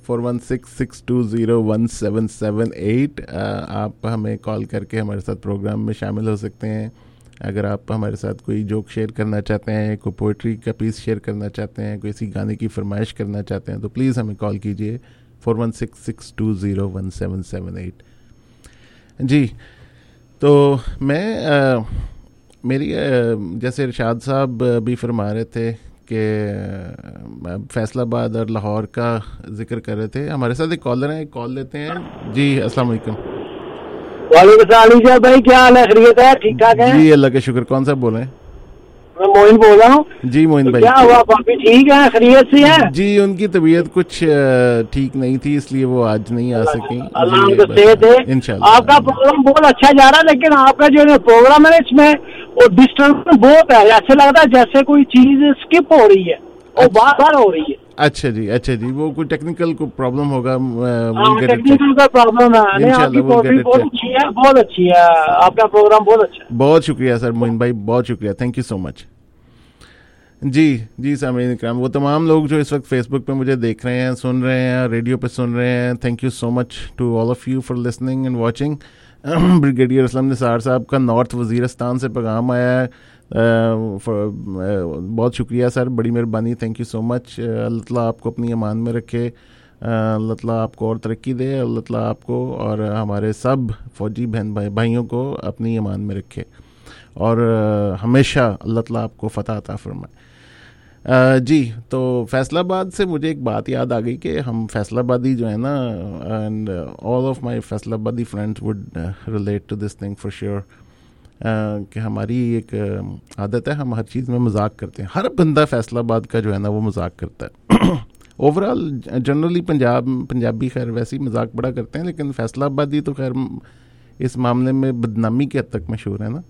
4166201778। आप हमें कॉल करके हमारे साथ प्रोग्राम में शामिल हो सकते हैं। अगर आप हमारे साथ कोई जोक शेयर करना चाहते हैं, कोई पोइट्री का पीस शेयर करना चाहते हैं, कोई इसी गाने की फरमाइश करना चाहते हैं, तो प्लीज़ हमें कॉल कीजिए 4166201778। जी तो मैं मेरी जैसे इरशाद साहब भी फरमा रहे थे कि फैसलाबाद और लाहौर का जिक्र कर रहे थे। हमारे साथ एक कॉलर हैं, एक कॉल लेते हैं। जी अस्सलाम वालेकुम। वालेकुम सलाम भाई, क्या हाल है? खैरियत है? ठीक ठाक है? जी अल्लाह का शुक्र। कौन सा बोल रहे हैं? मैं मोइन बोल रहा हूँ जी। मोइन भाई क्या हुआ, भाभी ठीक है, खैरियत से हैं? जी, उनकी तबीयत कुछ ठीक नहीं थी, इसलिए वो आज नहीं आ सकी। अल्लाह उनको सेहत दे। इंशाल्लाह। आपका प्रोग्राम बहुत अच्छा जा रहा है, लेकिन आपका जो प्रोग्राम है इसमें वो डिस्टर्बेंस बहुत है, ऐसे लगता है जैसे कोई चीज स्किप हो रही है और बार बार हो रही है। अच्छा जी, वो कोई टेक्निकल को प्रॉब्लम होगा। टेक्निकल का प्रॉब्लम है। नहीं, आपकी प्रोग्राम बहुत अच्छी है, बहुत अच्छी है, आपका प्रोग्राम बहुत अच्छा है। बहुत शुक्रिया सर मोइन भाई, बहुत शुक्रिया, थैंक यू सो मच। जी सामीन इकराम, वो तमाम लोग जो इस वक्त फेसबुक पे मुझे देख रहे हैं, सुन रहे हैं, रेडियो पे सुन रहे हैं, thank you so much to all of you for listening and watching. Brigadier Aslam Nisar साहब का नॉर्थ वजीरिस्तान से पैगाम आया है। बहुत शुक्रिया सर, बड़ी मेहरबानी, thank you so much. Allah ताला आपको अपनी अमान में रखे, अल्लाह ताला आपको और तरक्की दे, अल्लाह ताला आपको और हमारे सब फौजी बहन भाइयों को अपनी अमान में रखे और हमेशा अल्लाह ताला आपको फ़तह अता फरमाए। जी, तो फैसलाबाद से मुझे एक बात याद आ गई कि हम फैसलाबादी जो है ना, and all of my Faisalabadi friends would relate to this thing for sure, कि हमारी एक आदत है, हम हर चीज़ में मजाक करते हैं। हर बंदा फैसलाबाद का जो है ना वो मजाक करता है। ओवरऑल जनरली पंजाबी खैर वैसे ही मजाक बड़ा करते हैं, लेकिन फैसलाबादी तो खैर इस मामले में बदनामी के हद तक मशहूर है ना।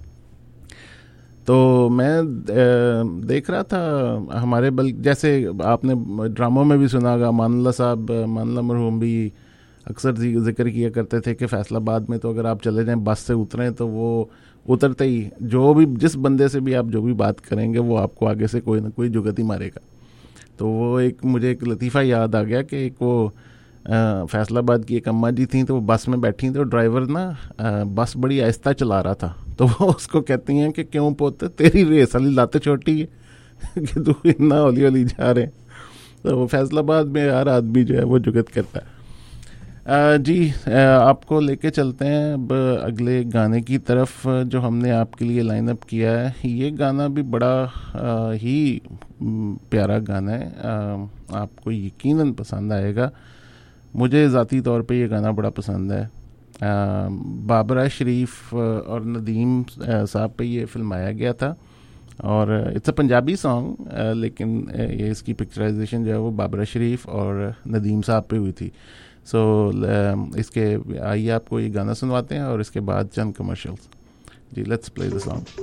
तो मैं देख रहा था हमारे जैसे आपने ड्रामों में भी सुना होगा, मानल्ला साहब, मानल्ला मरहूम भी अक्सर जिक्र किया करते थे कि फैसलाबाद में तो अगर आप चले जाएं, बस से उतरें, तो वो उतरते ही जिस बंदे से भी आप जो भी बात करेंगे वो आपको आगे से कोई ना कोई जुगत ही मारेगा। तो वो मुझे एक लतीफ़ा याद आ गया कि एक वो फैसलाबाद की एक अम्मा जी थी, तो वो बस में बैठी थी, तो ड्राइवर ना बस बड़ी आहिस्ता चला रहा था, तो वो उसको कहती हैं कि क्यों पोते, तेरी रेस वाली लाते छोटी है कि तू इतना हौली हौली जा रहे। तो वो फैसलाबाद में हर आदमी जो है वो जुगत करता है। जी, आपको लेके चलते हैं अब अगले गाने की तरफ जो हमने आपके लिए लाइन अप किया है। ये गाना भी बड़ा ही प्यारा गाना है, आपको यकीनन पसंद आएगा। मुझे ज़ाती तौर पे ये गाना बड़ा पसंद है। बाबरा शरीफ और नदीम साहब पे ये फिल्माया गया था और इट्स अ पंजाबी सॉन्ग, लेकिन ये इसकी पिक्चराइजेशन जो है वो बाबरा शरीफ और नदीम साहब पे हुई थी। सो इसके आइए आपको ये गाना सुनवाते हैं और इसके बाद चंद कमर्शियल्स। जी, लेट्स प्ले द सॉन्ग।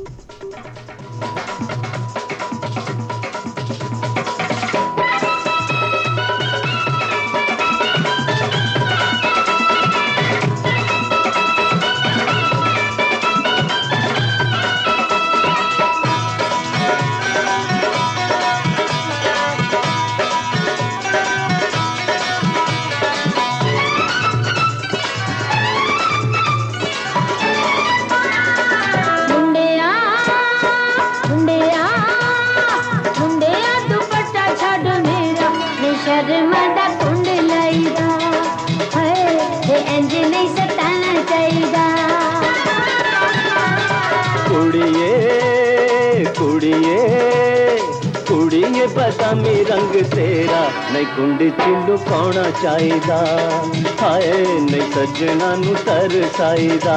बदामी रंग तेरा नहीं कुंडी च लुकाउणा चाहिदा, हाय नहीं सजना नू तरसाईदा।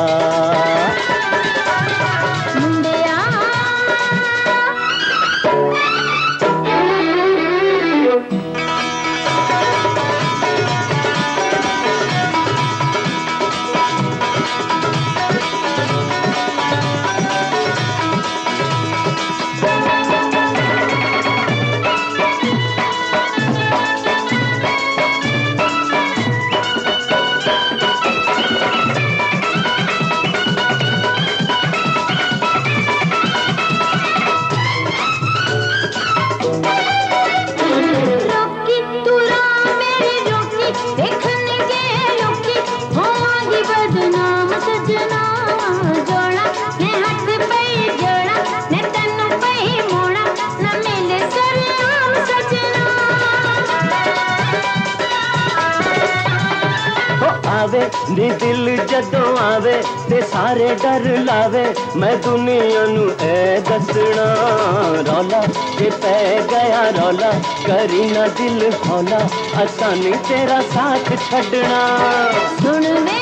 नी दिल जदों आवे ते सारे डर लावे, मैं दुनिया नू ए दसना रौला जे पै गया रौला, करी ना दिल हौला आसानी तेरा साथ छड़ना। सुन वे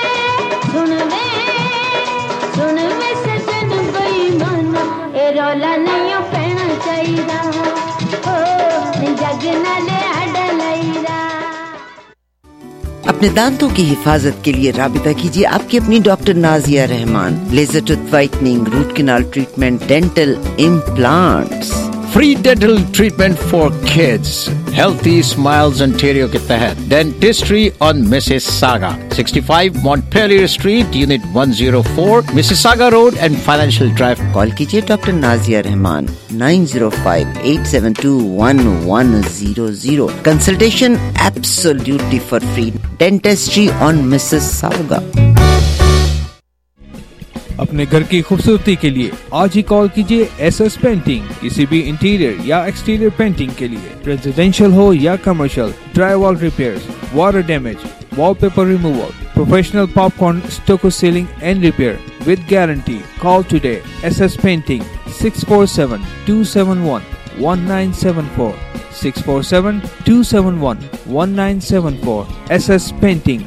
सजन बेईमाना, ए रौला अपने दांतों की हिफाजत के लिए राबिता कीजिए आपकी अपनी doctor Nazia Rehman. Laser tooth whitening, root canal treatment, dental implants, free dental treatment for kids, healthy smiles Ontario के तहत dentistry on Mississauga, 65 Montpellier street, unit 104, Mississauga road and financial drive. Call कीजिए doctor Nazia Rehman 905-872-1100। Consultation absolutely for free. Dentistry on Mississauga. अपने घर की खूबसूरती के लिए आज ही कॉल कीजिए एसएस पेंटिंग। किसी भी इंटीरियर या एक्सटीरियर पेंटिंग के लिए, रेजिडेंशियल हो या commercial, drywall repairs, water damage, wallpaper removal, professional popcorn, stucco ceiling and repair with guarantee. Call today SS painting 647-271-1974, 647-271-1974। SS painting.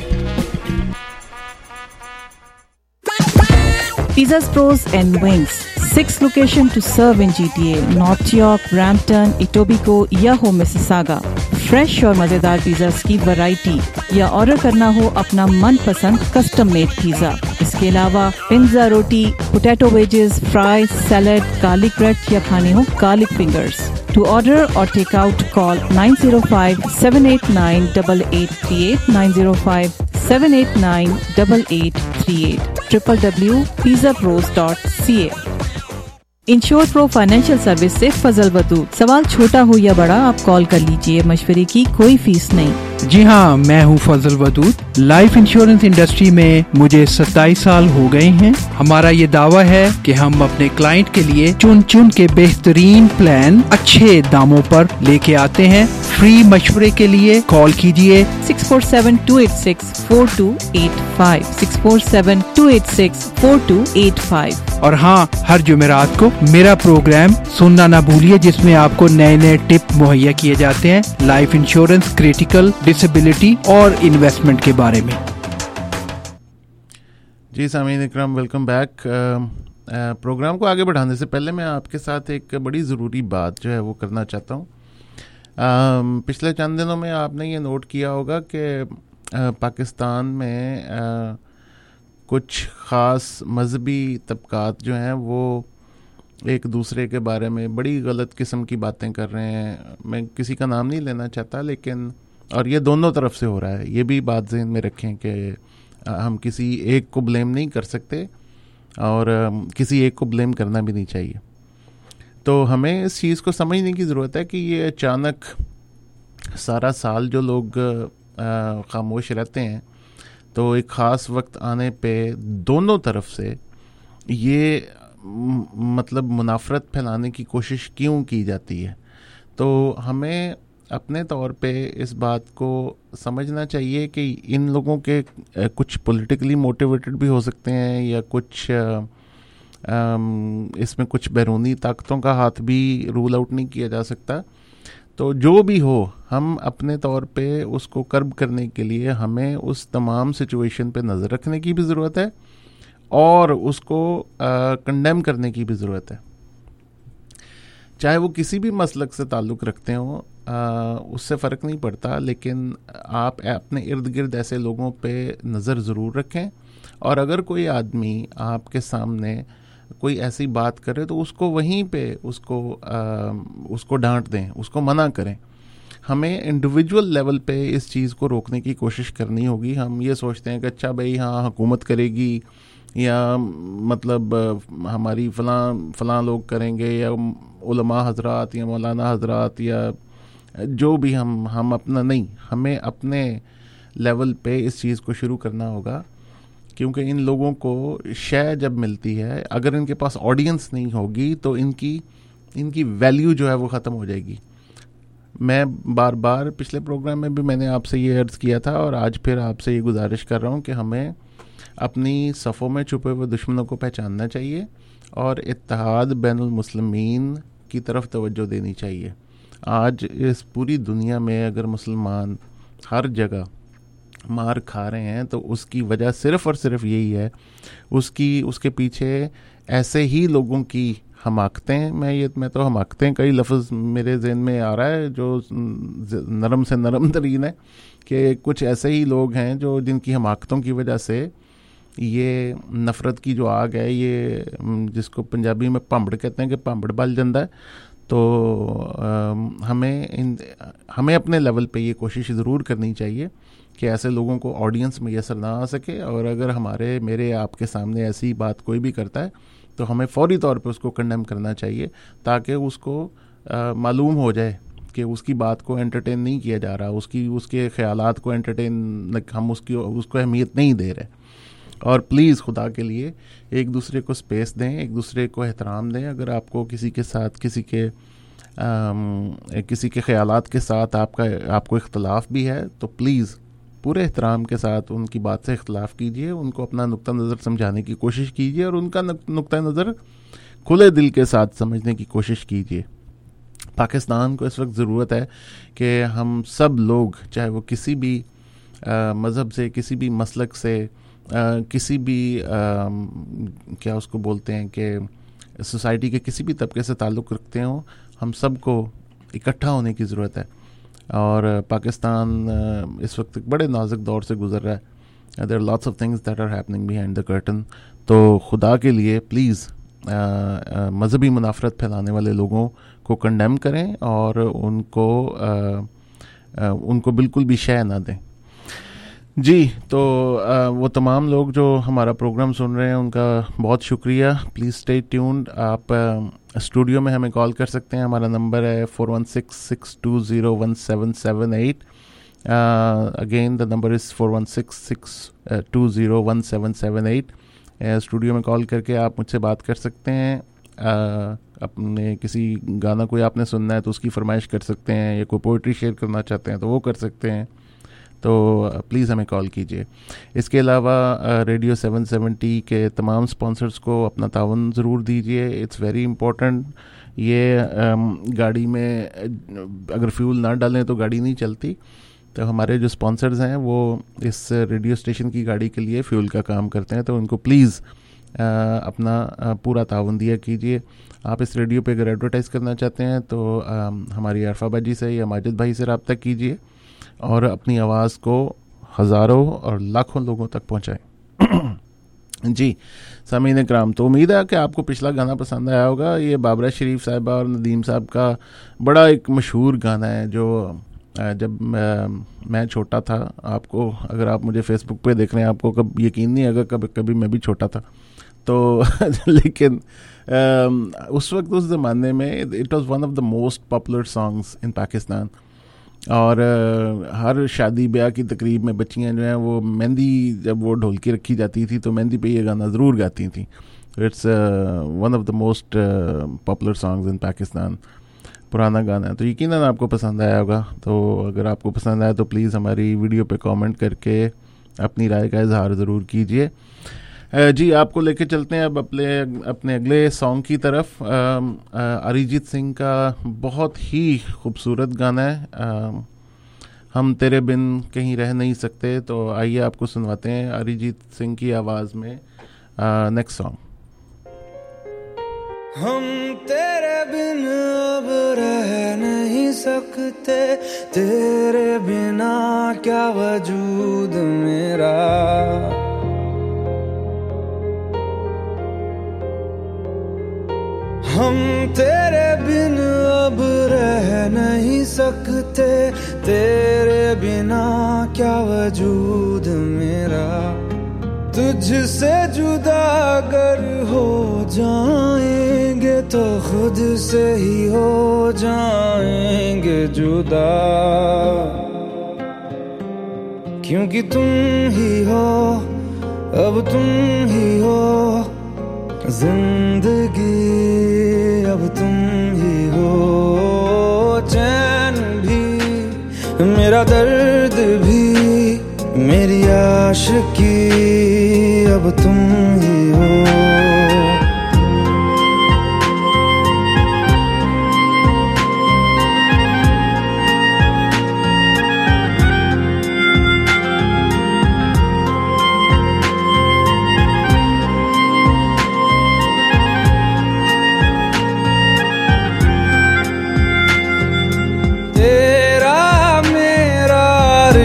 Pizzas Pros and Wings, 6 locations to serve in GTA, North York, Brampton, Etobicoke या हो Mississauga. Fresh और मजेदार pizzas की variety या order करना हो अपना मनपसंद कस्टम मेड पिज़्ज़ा। इसके अलावा पिज़्ज़ा, रोटी, potato wedges, fries, salad, garlic bread या खाने हो garlic fingers. To order or take out, call 905-789-8838, 905-789-8838, www.pizzapros.ca। Insure pro financial service से फजल वदूद। सवाल छोटा हो या बड़ा, आप कॉल कर लीजिए, मशवरे की कोई फीस नहीं। जी हाँ, मैं हूँ Fazal Wadood. Life insurance industry में मुझे 27 साल हो गए हैं। हमारा ये दावा है कि हम अपने क्लाइंट के लिए चुन चुन के बेहतरीन प्लान अच्छे दामों पर लेके आते हैं। फ्री मशवरे के लिए कॉल कीजिए 647-286-4285, 647-286-4285। और हाँ, हर जुमेरात को मेरा प्रोग्राम सुनना ना भूलिए, जिसमें आपको नए नए टिप मुहैया किए जाते हैं लाइफ इंश्योरेंस, क्रिटिकल, डिसेबिलिटी और इन्वेस्टमेंट के बारे में। जी Sameen Ikram, welcome back. Programme को आगे बढ़ाने से पहले मैं आपके साथ एक बड़ी ज़रूरी बात जो है वो करना चाहता हूँ। पिछले चंद दिनों में आपने ये नोट किया होगा कि पाकिस्तान में कुछ ख़ास मजहबी तबकात जो हैं वो एक दूसरे के बारे में बड़ी गलत किस्म की बातें कर रहे हैं। मैं किसी का नाम नहीं लेना चाहता, लेकिन और ये दोनों तरफ से हो रहा है। ये भी बात ज़हन में रखें कि हम किसी एक को ब्लेम नहीं कर सकते और किसी एक को ब्लेम करना भी नहीं चाहिए। तो हमें इस चीज़ को समझने की ज़रूरत है कि ये अचानक सारा साल जो लोग खामोश रहते हैं, तो एक ख़ास वक्त आने पे दोनों तरफ से ये मतलब मुनाफरत फैलाने की कोशिश क्यों की जाती है। तो हमें अपने तौर पे इस बात को समझना चाहिए कि इन लोगों के कुछ पॉलिटिकली मोटिवेटेड भी हो सकते हैं या कुछ इसमें कुछ बैरूनी ताकतों का हाथ भी रूल आउट नहीं किया जा सकता। तो जो भी हो, हम अपने तौर पे उसको कर्ब करने के लिए हमें उस तमाम सिचुएशन पे नज़र रखने की भी ज़रूरत है और उसको कंडेम करने की भी ज़रूरत है। चाहे वो किसी भी मसलक से ताल्लुक़ रखते हों, उससे फ़र्क नहीं पड़ता, लेकिन आप अपने इर्द गिर्द ऐसे लोगों पे नज़र ज़रूर रखें। और अगर कोई आदमी आपके सामने कोई ऐसी बात करे तो उसको वहीं पे उसको डांट दें, उसको मना करें। हमें इंडिविजुअल लेवल पे इस चीज़ को रोकने की कोशिश करनी होगी। हम ये सोचते हैं कि अच्छा भाई हाँ हुकूमत करेगी या मतलब हमारी फ़लाँ लोग करेंगे या उलमा हजरात या मौलाना हजरात या जो भी हम अपना नहीं, हमें अपने लेवल पे इस चीज़ को शुरू करना होगा। क्योंकि इन लोगों को शय जब मिलती है, अगर इनके पास ऑडियंस नहीं होगी तो इनकी वैल्यू जो है वो ख़त्म हो जाएगी। मैं बार बार पिछले प्रोग्राम में भी मैंने आपसे ये अर्ज़ किया था और आज फिर आपसे ये गुजारिश कर रहा हूँ कि हमें अपनी सफ़ों में छुपे हुए दुश्मनों को पहचानना चाहिए और इत्तेहाद बैनुल मुस्लिमीन की तरफ तवज्जो देनी चाहिए। आज इस पूरी दुनिया में अगर मुसलमान हर जगह मार खा रहे हैं तो उसकी वजह सिर्फ़ और सिर्फ यही है, उसके पीछे ऐसे ही लोगों की हमाकतें, मैं तो हमाकतें कई लफ्ज़ मेरे जहन में आ रहा है जो नरम से नरम तरीन है, कि कुछ ऐसे ही लोग हैं जो जिनकी हमाकतों की वजह से ये नफ़रत की जो आग है, ये जिसको पंजाबी में भांबड़ कहते हैं कि भांबड़ बल जाता है। तो हमें अपने लेवल पे ये कोशिश ज़रूर करनी चाहिए कि ऐसे लोगों को ऑडियंस में असर ना आ सके, और अगर मेरे आपके सामने ऐसी बात कोई भी करता है तो हमें फौरी तौर पे उसको कंडेम करना चाहिए, ताकि उसको मालूम हो जाए कि उसकी बात को एंटरटेन नहीं किया जा रहा, उसके ख़यालात को हम उसको अहमियत नहीं दे रहे। और प्लीज़ खुदा के लिए एक दूसरे को स्पेस दें, एक दूसरे को एहतराम दें। अगर आपको किसी के साथ किसी के ख़यालात के साथ आपको इख्तलाफ भी है तो प्लीज़ पूरे एहतराम के साथ उनकी बात से इख्तलाफ कीजिए, उनको अपना नुक्ता नज़र समझाने की कोशिश कीजिए और उनका नुक्ता नज़र खुले दिल के साथ समझने की कोशिश कीजिए। पाकिस्तान को इस वक्त ज़रूरत है कि हम सब लोग, चाहे वो किसी भी मज़हब से, किसी भी मसलक से, किसी भी क्या उसको बोलते हैं कि सोसाइटी के किसी भी तबके से ताल्लुक़ रखते हों, हम सब को इकट्ठा होने की ज़रूरत है। और पाकिस्तान इस वक्त एक बड़े नाजुक दौर से गुजर रहा है। There are lots of things that are happening behind the curtain. तो खुदा के लिए प्लीज़ मजहबी मुनाफरत फैलाने वाले लोगों को कंडेम करें और उनको बिल्कुल भी शय ना दें। जी, तो वो तमाम लोग जो हमारा प्रोग्राम सुन रहे हैं उनका बहुत शुक्रिया। Please stay tuned. आप स्टूडियो में हमें कॉल कर सकते हैं। हमारा नंबर है 4166201778। Again the number is 4166201778। Studio में कॉल करके आप मुझसे बात कर सकते हैं। अपने किसी गाना कोई आपने सुनना है तो उसकी फरमाइश कर सकते हैं, या कोई पोइट्री शेयर करना चाहते हैं तो वो कर सकते हैं। तो प्लीज़ हमें कॉल कीजिए। इसके अलावा रेडियो 770 के तमाम स्पॉन्सर्स को अपना तावन ज़रूर दीजिए। It's very important. ये गाड़ी में अगर फ्यूल ना डालें तो गाड़ी नहीं चलती। तो हमारे जो स्पॉन्सर्स हैं वो इस रेडियो स्टेशन की गाड़ी के लिए फ्यूल का काम करते हैं, तो उनको प्लीज़ अपना पूरा तावन दिया कीजिए। आप इस रेडियो पे अगर एडवर्टाइज़ करना चाहते हैं तो हमारी अरफा बाजी से या माजिद भाई से रब्ता कीजिए और अपनी आवाज़ को हज़ारों और लाखों लोगों तक पहुंचाएं। जी सामीन इकराम, तो उम्मीद है कि आपको पिछला गाना पसंद आया होगा। ये बाबरा शरीफ साहिबा और नदीम साहब का बड़ा एक मशहूर गाना है जो जब मैं छोटा था, आपको अगर आप मुझे फेसबुक पे देख रहे हैं आपको कब यकीन नहीं आएगा कभी मैं भी छोटा था तो लेकिन उस वक्त उस ज़माने में it was one of the most popular songs in Pakistan. और हर शादी ब्याह की तकरीब में बच्चियां जो हैं वो मेहंदी, जब वो ढोलकी रखी जाती थी तो मेहंदी पे ये गाना ज़रूर गाती थी। It's one of the most popular songs in Pakistan. पुराना गाना है तो यकीनन आपको पसंद आया होगा। तो अगर आपको पसंद आया तो प्लीज़ हमारी वीडियो पे कमेंट करके अपनी राय का इजहार ज़रूर कीजिए। जी, आपको लेके चलते हैं अब अपने अगले सॉन्ग की तरफ। अरिजीत सिंह का बहुत ही खूबसूरत गाना है, हम तेरे बिन कहीं रह नहीं सकते। तो आइए आपको सुनवाते हैं अरिजीत सिंह की आवाज़ में नेक्स्ट सॉन्ग। हम तेरे बिन अब रह नहीं सकते, तेरे बिना क्या वजूद मेरा। हम तेरे बिन अब रह नहीं सकते, तेरे बिना क्या वजूद मेरा। तुझसे जुदा अगर हो जाएंगे तो खुद से ही हो जाएंगे जुदा, क्योंकि तुम ही हो, अब तुम ही हो जिंदगी, अब तुम ही हो चैन भी, मेरा दर्द भी, मेरी आशिकी, अब तुम ही हो।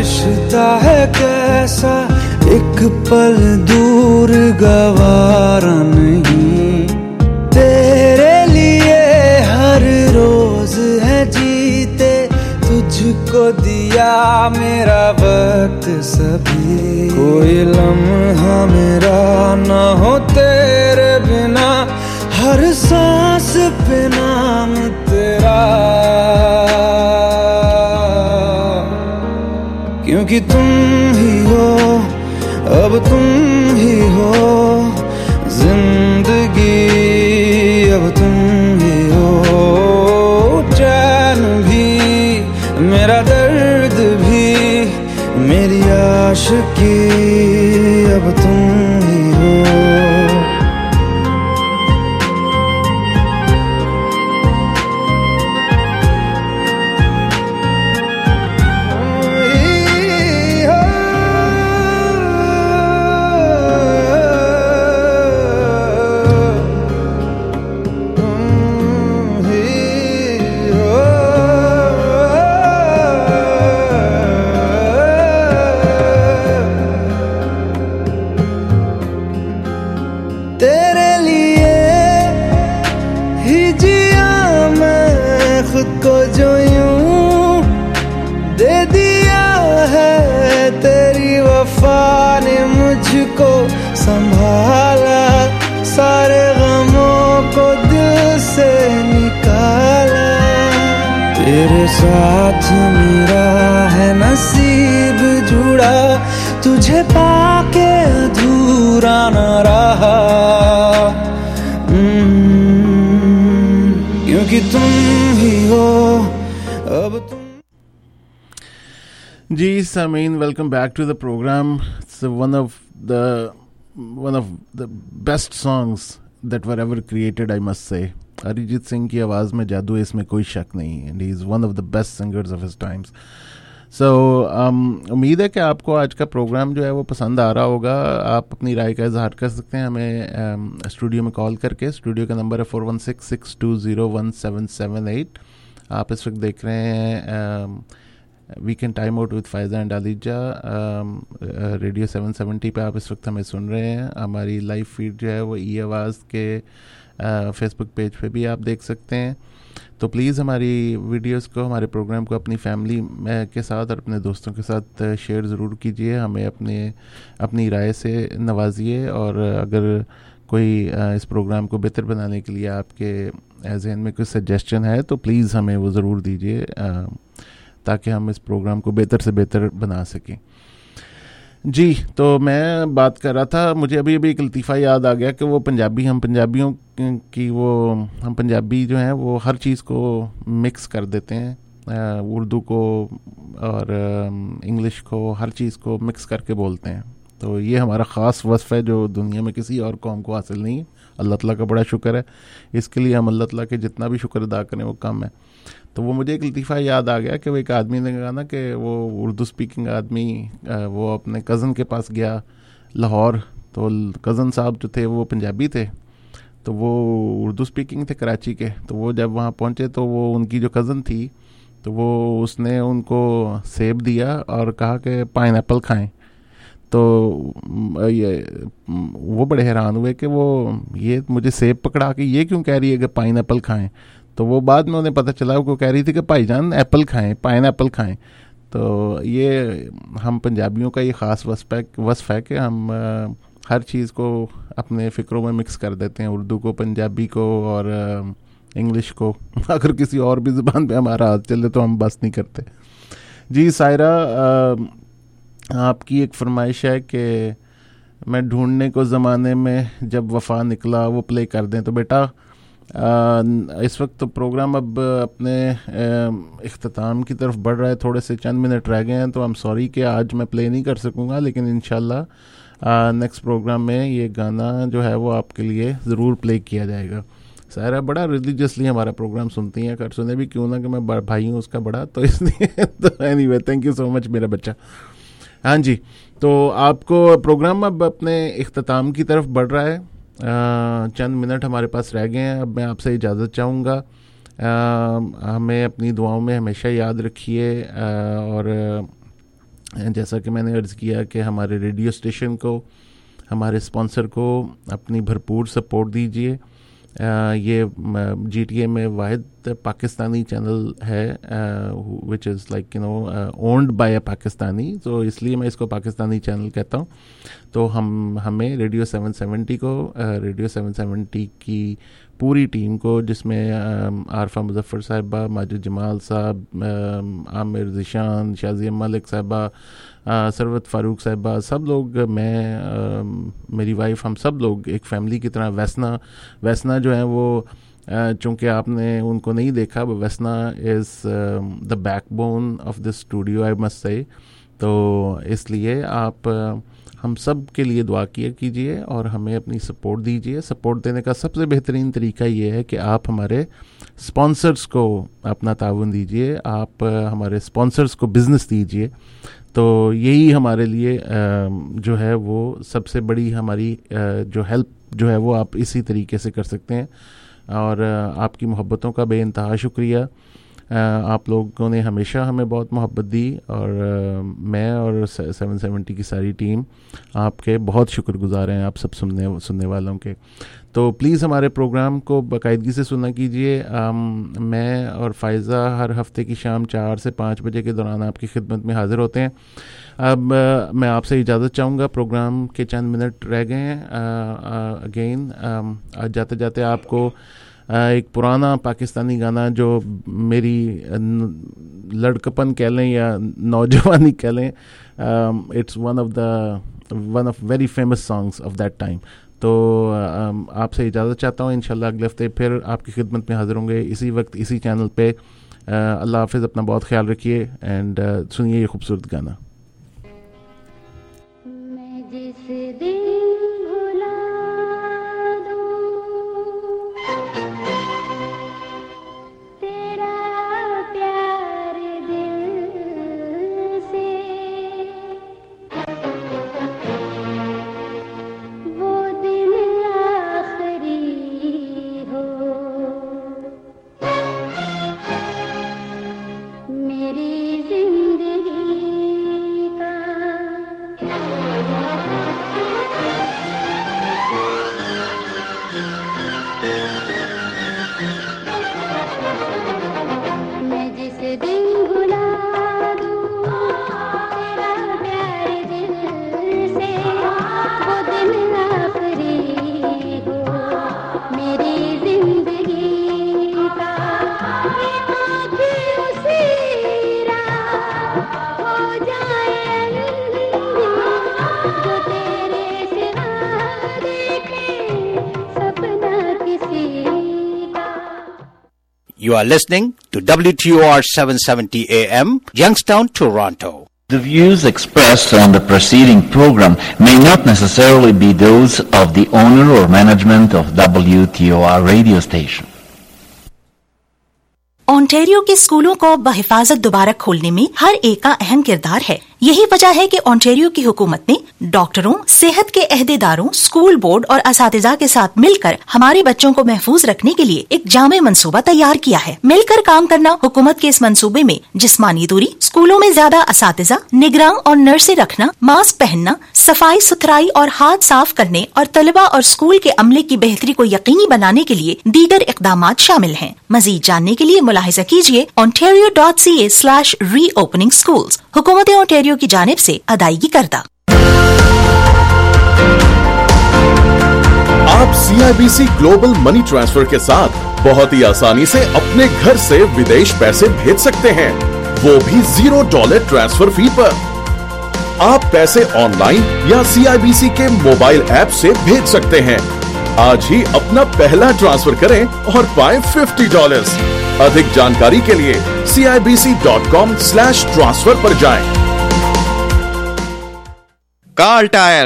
रिश्ता है कैसा, एक पल दूर गवारा नहीं। तेरे लिए हर रोज है जीते, तुझको दिया मेरा वक्त सभी। कोई लम्हा मेरा ना हो तेरे बिना, हर सांस पे नाम तेरा। क्योंकि तुम ही हो, अब तुम ही हो जिंदगी, अब तुम ही हो चैन भी, मेरा दर्द भी, मेरी आशिकी, अब तुम ही हो। को जो यूं दे दिया है, तेरी वफा ने मुझको संभाला, सारे गमों को दिल से निकाला। तेरे साथ मेरा है नसीब जुड़ा, तुझे पाके अधूरा न रहा। क्योंकि तुम ही हो, अब तुम। जी Sameen, welcome back to the program. It's one of the best songs that were ever created, I must say. Arijit Singh की आवाज़ में जादू है, इसमें कोई शक नहीं है, and he is one of the best singers of his times. So उम्मीद है कि आपको आज का प्रोग्राम जो है वो पसंद आ रहा होगा। आप अपनी राय का इजहार कर सकते हैं हमें स्टूडियो में कॉल करके। स्टूडियो का नंबर है 4166201778। आप इस वक्त देख रहे हैं weekend time out with Faiza and Aliza, radio 770 पे आप इस वक्त हमें सुन रहे हैं। हमारी लाइव फीड जो है वो ई आवाज़ के फेसबुक पेज पे भी आप देख सकते हैं। तो प्लीज़ हमारी वीडियोस को, हमारे प्रोग्राम को अपनी फैमिली के साथ और अपने दोस्तों के साथ शेयर ज़रूर कीजिए। हमें अपनी राय से नवाजिए, और अगर कोई इस प्रोग्राम को बेहतर बनाने के लिए आपके जहन में कोई सजेशन है तो प्लीज़ हमें वो ज़रूर दीजिए, ताकि हम इस प्रोग्राम को बेहतर से बेहतर बना सकें। जी, तो मैं बात कर रहा था, मुझे अभी एक लतीफ़ा याद आ गया कि वो हम पंजाबियों की हम पंजाबी जो हैं वो हर चीज़ को मिक्स कर देते हैं, उर्दू को और इंग्लिश को, हर चीज़ को मिक्स करके बोलते हैं। तो ये हमारा ख़ास वस्फ़ है जो दुनिया में किसी और कौम को हासिल नहीं है। अल्लाह ताला का बड़ा शुक्र है, इसके लिए हम अल्लाह ताला के जितना भी शुक्र अदा करें वो कम है। तो वो मुझे एक लतीफ़ा याद आ गया कि वो एक आदमी ने कहा ना कि वो उर्दू स्पीकिंग आदमी वो अपने कज़न के पास गया लाहौर। तो कज़न साहब जो थे वो पंजाबी थे, तो वो उर्दू स्पीकिंग थे कराची के। तो वो जब वहाँ पहुँचे तो वो उनकी जो कज़न थी, तो वो उसने उनको सेब दिया और कहा कि पाइनएप्पल खाएं। तो वो बड़े हैरान हुए कि वो ये मुझे सेब पकड़ा के ये क्यों कह रही है कि पाइनएप्पल खाएं। तो वो बाद में उन्हें पता चला, वो कह रही थी कि भाईजान एप्पल खाएं, पाइनएप्पल खाएं। तो ये हम पंजाबियों का ये ख़ास वस्फ़ है कि हम हर चीज़ को अपने फ़िक्रों में मिक्स कर देते हैं, उर्दू को, पंजाबी को और इंग्लिश को। अगर किसी और भी ज़ुबान पे हमारा हाथ चले तो हम बस नहीं करते। जी सायरा, आपकी एक फरमाइश है कि मैं ढूंढने को ज़माने में जब वफ़ा निकला वो प्ले कर दें। तो बेटा इस वक्त तो प्रोग्राम अब अपने इख्तिताम की तरफ बढ़ रहा है, थोड़े से चंद मिनट रह गए हैं, तो आई एम सॉरी कि आज मैं प्ले नहीं कर सकूँगा, लेकिन इंशाल्लाह नेक्स्ट प्रोग्राम में ये गाना जो है वो आपके लिए ज़रूर प्ले किया जाएगा। सायरा बड़ा रिलीजियसली हमारा प्रोग्राम सुनती हैं, कर सुने भी क्यों ना कि मैं भाई हूँ उसका बड़ा, तो इसलिए तो anyway thank you so much मेरा बच्चा। हाँ जी, तो आपको प्रोग्राम अब अपने इख्तिताम की तरफ बढ़ रहा है, चंद मिनट हमारे पास रह गए हैं। अब मैं आपसे इजाज़त चाहूँगा, हमें अपनी दुआओं में हमेशा याद रखिए, और जैसा कि मैंने अर्ज़ किया कि हमारे रेडियो स्टेशन को, हमारे स्पॉन्सर को अपनी भरपूर सपोर्ट दीजिए। ये GTA में वाहिद पाकिस्तानी चैनल है which is like owned by a Pakistani, तो इसलिए मैं इसको पाकिस्तानी चैनल कहता हूँ। तो हमें रेडियो 770 को, रेडियो 770 की पूरी टीम को, जिसमें आरफा मुजफ्फर साहिबा, माजिद जमाल साहब, आमिर ज़िशान, शाज़िया मलिक साहिबा, सरवत फ़ारूक साहिबा, सब लोग, मैं, मेरी वाइफ, हम सब लोग एक फ़ैमिली की तरह। वैसना जो है वो, चूँकि आपने उनको नहीं देखा, वैसना is the backbone of this studio, I must say. तो इसलिए आप हम सब के लिए दुआ किया कीजिए और हमें अपनी सपोर्ट दीजिए। सपोर्ट देने का सबसे बेहतरीन तरीका ये है कि आप हमारे स्पॉन्सर्स को अपना ताउन दीजिए, आप हमारे स्पॉन्सर्स को बिज़नेस दीजिए। तो यही हमारे लिए जो है वो सबसे बड़ी हमारी जो हेल्प जो है वो आप इसी तरीके से कर सकते हैं। और आपकी मोहब्बतों का बेइंतहा शुक्रिया। आप लोगों ने हमेशा हमें बहुत मोहब्बत दी और मैं और 770 की सारी टीम आपके बहुत शुक्रगुजार हैं, आप सब सुनने वालों के। तो प्लीज़ हमारे प्रोग्राम को बाकायदगी से सुना कीजिए। मैं और फ़ायज़ा हर हफ्ते की शाम 4 से 5 बजे के दौरान आपकी खिदमत में हाज़िर होते हैं। अब मैं आपसे इजाज़त चाहूँगा, प्रोग्राम के चंद मिनट रह गए हैं। अगेन जाते जाते आपको एक पुराना पाकिस्तानी गाना जो मेरी लड़कपन कह लें या नौजवानी कह लें, it's one of very famous songs of that time. तो आपसे इजाज़त चाहता हूँ। इंशाल्लाह अगले हफ्ते फिर आपकी खिदमत में हाज़िर होंगे इसी वक्त इसी चैनल पे। अल्लाह हाफ़िज़, अपना बहुत ख्याल रखिए एंड सुनिए ये खूबसूरत गाना। मैं जिस दिन You are listening to WTOR 770 AM, Youngstown, Toronto. The views expressed on the preceding program may not necessarily be those of the owner or management of WTOR radio station. Ontario के स्कूलों को बहिफाजत दोबारा खोलने में हर एक का अहम किरदार है। यही वजह है कि ओंटारियो की हुकूमत ने डॉक्टरों, सेहत के अहदेदारों, स्कूल बोर्ड और असातिज़ा के साथ मिलकर हमारे बच्चों को महफूज रखने के लिए एक जामे मंसूबा तैयार किया है। मिलकर काम करना हुकूमत के इस मंसूबे में जिस्मानी दूरी, स्कूलों में ज्यादा असातिज़ा, निगरान और नर्सें रखना, मास्क पहनना, सफाई सुथराई और हाथ साफ करने और तलबा और स्कूल के अमले की बेहतरी को यकीनी बनाने के लिए दीगर इक़दामात शामिल हैं। मजीद जानने के लिए मुलाहिजा कीजिए ontario.ca/reopening schools, हुकूमत ओंटारियो की जानिब से अदायगी करदा। आप CIBC ग्लोबल मनी ट्रांसफर के साथ बहुत ही आसानी से अपने घर से विदेश पैसे भेज सकते हैं, वो भी $0 ट्रांसफर फी पर। आप पैसे ऑनलाइन या CIBC के मोबाइल ऐप से भेज सकते हैं। आज ही अपना पहला ट्रांसफर करें और पाएं $50। अधिक जानकारी के लिए CIBC.com/transfer पर जाएं। Carl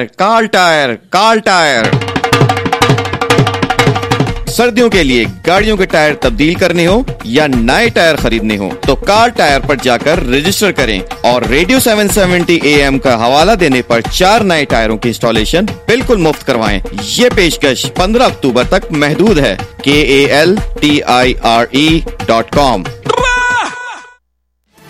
Tire. सर्दियों के लिए गाड़ियों के टायर तब्दील करने हो या नए टायर खरीदने हो तो कार्ल टायर पर जाकर रजिस्टर करें और रेडियो 770 AM का हवाला देने पर 4 नए टायरों की इंस्टॉलेशन बिल्कुल मुफ्त करवाएं। ये पेशकश 15 अक्टूबर तक महदूद है। KALTIRE.com।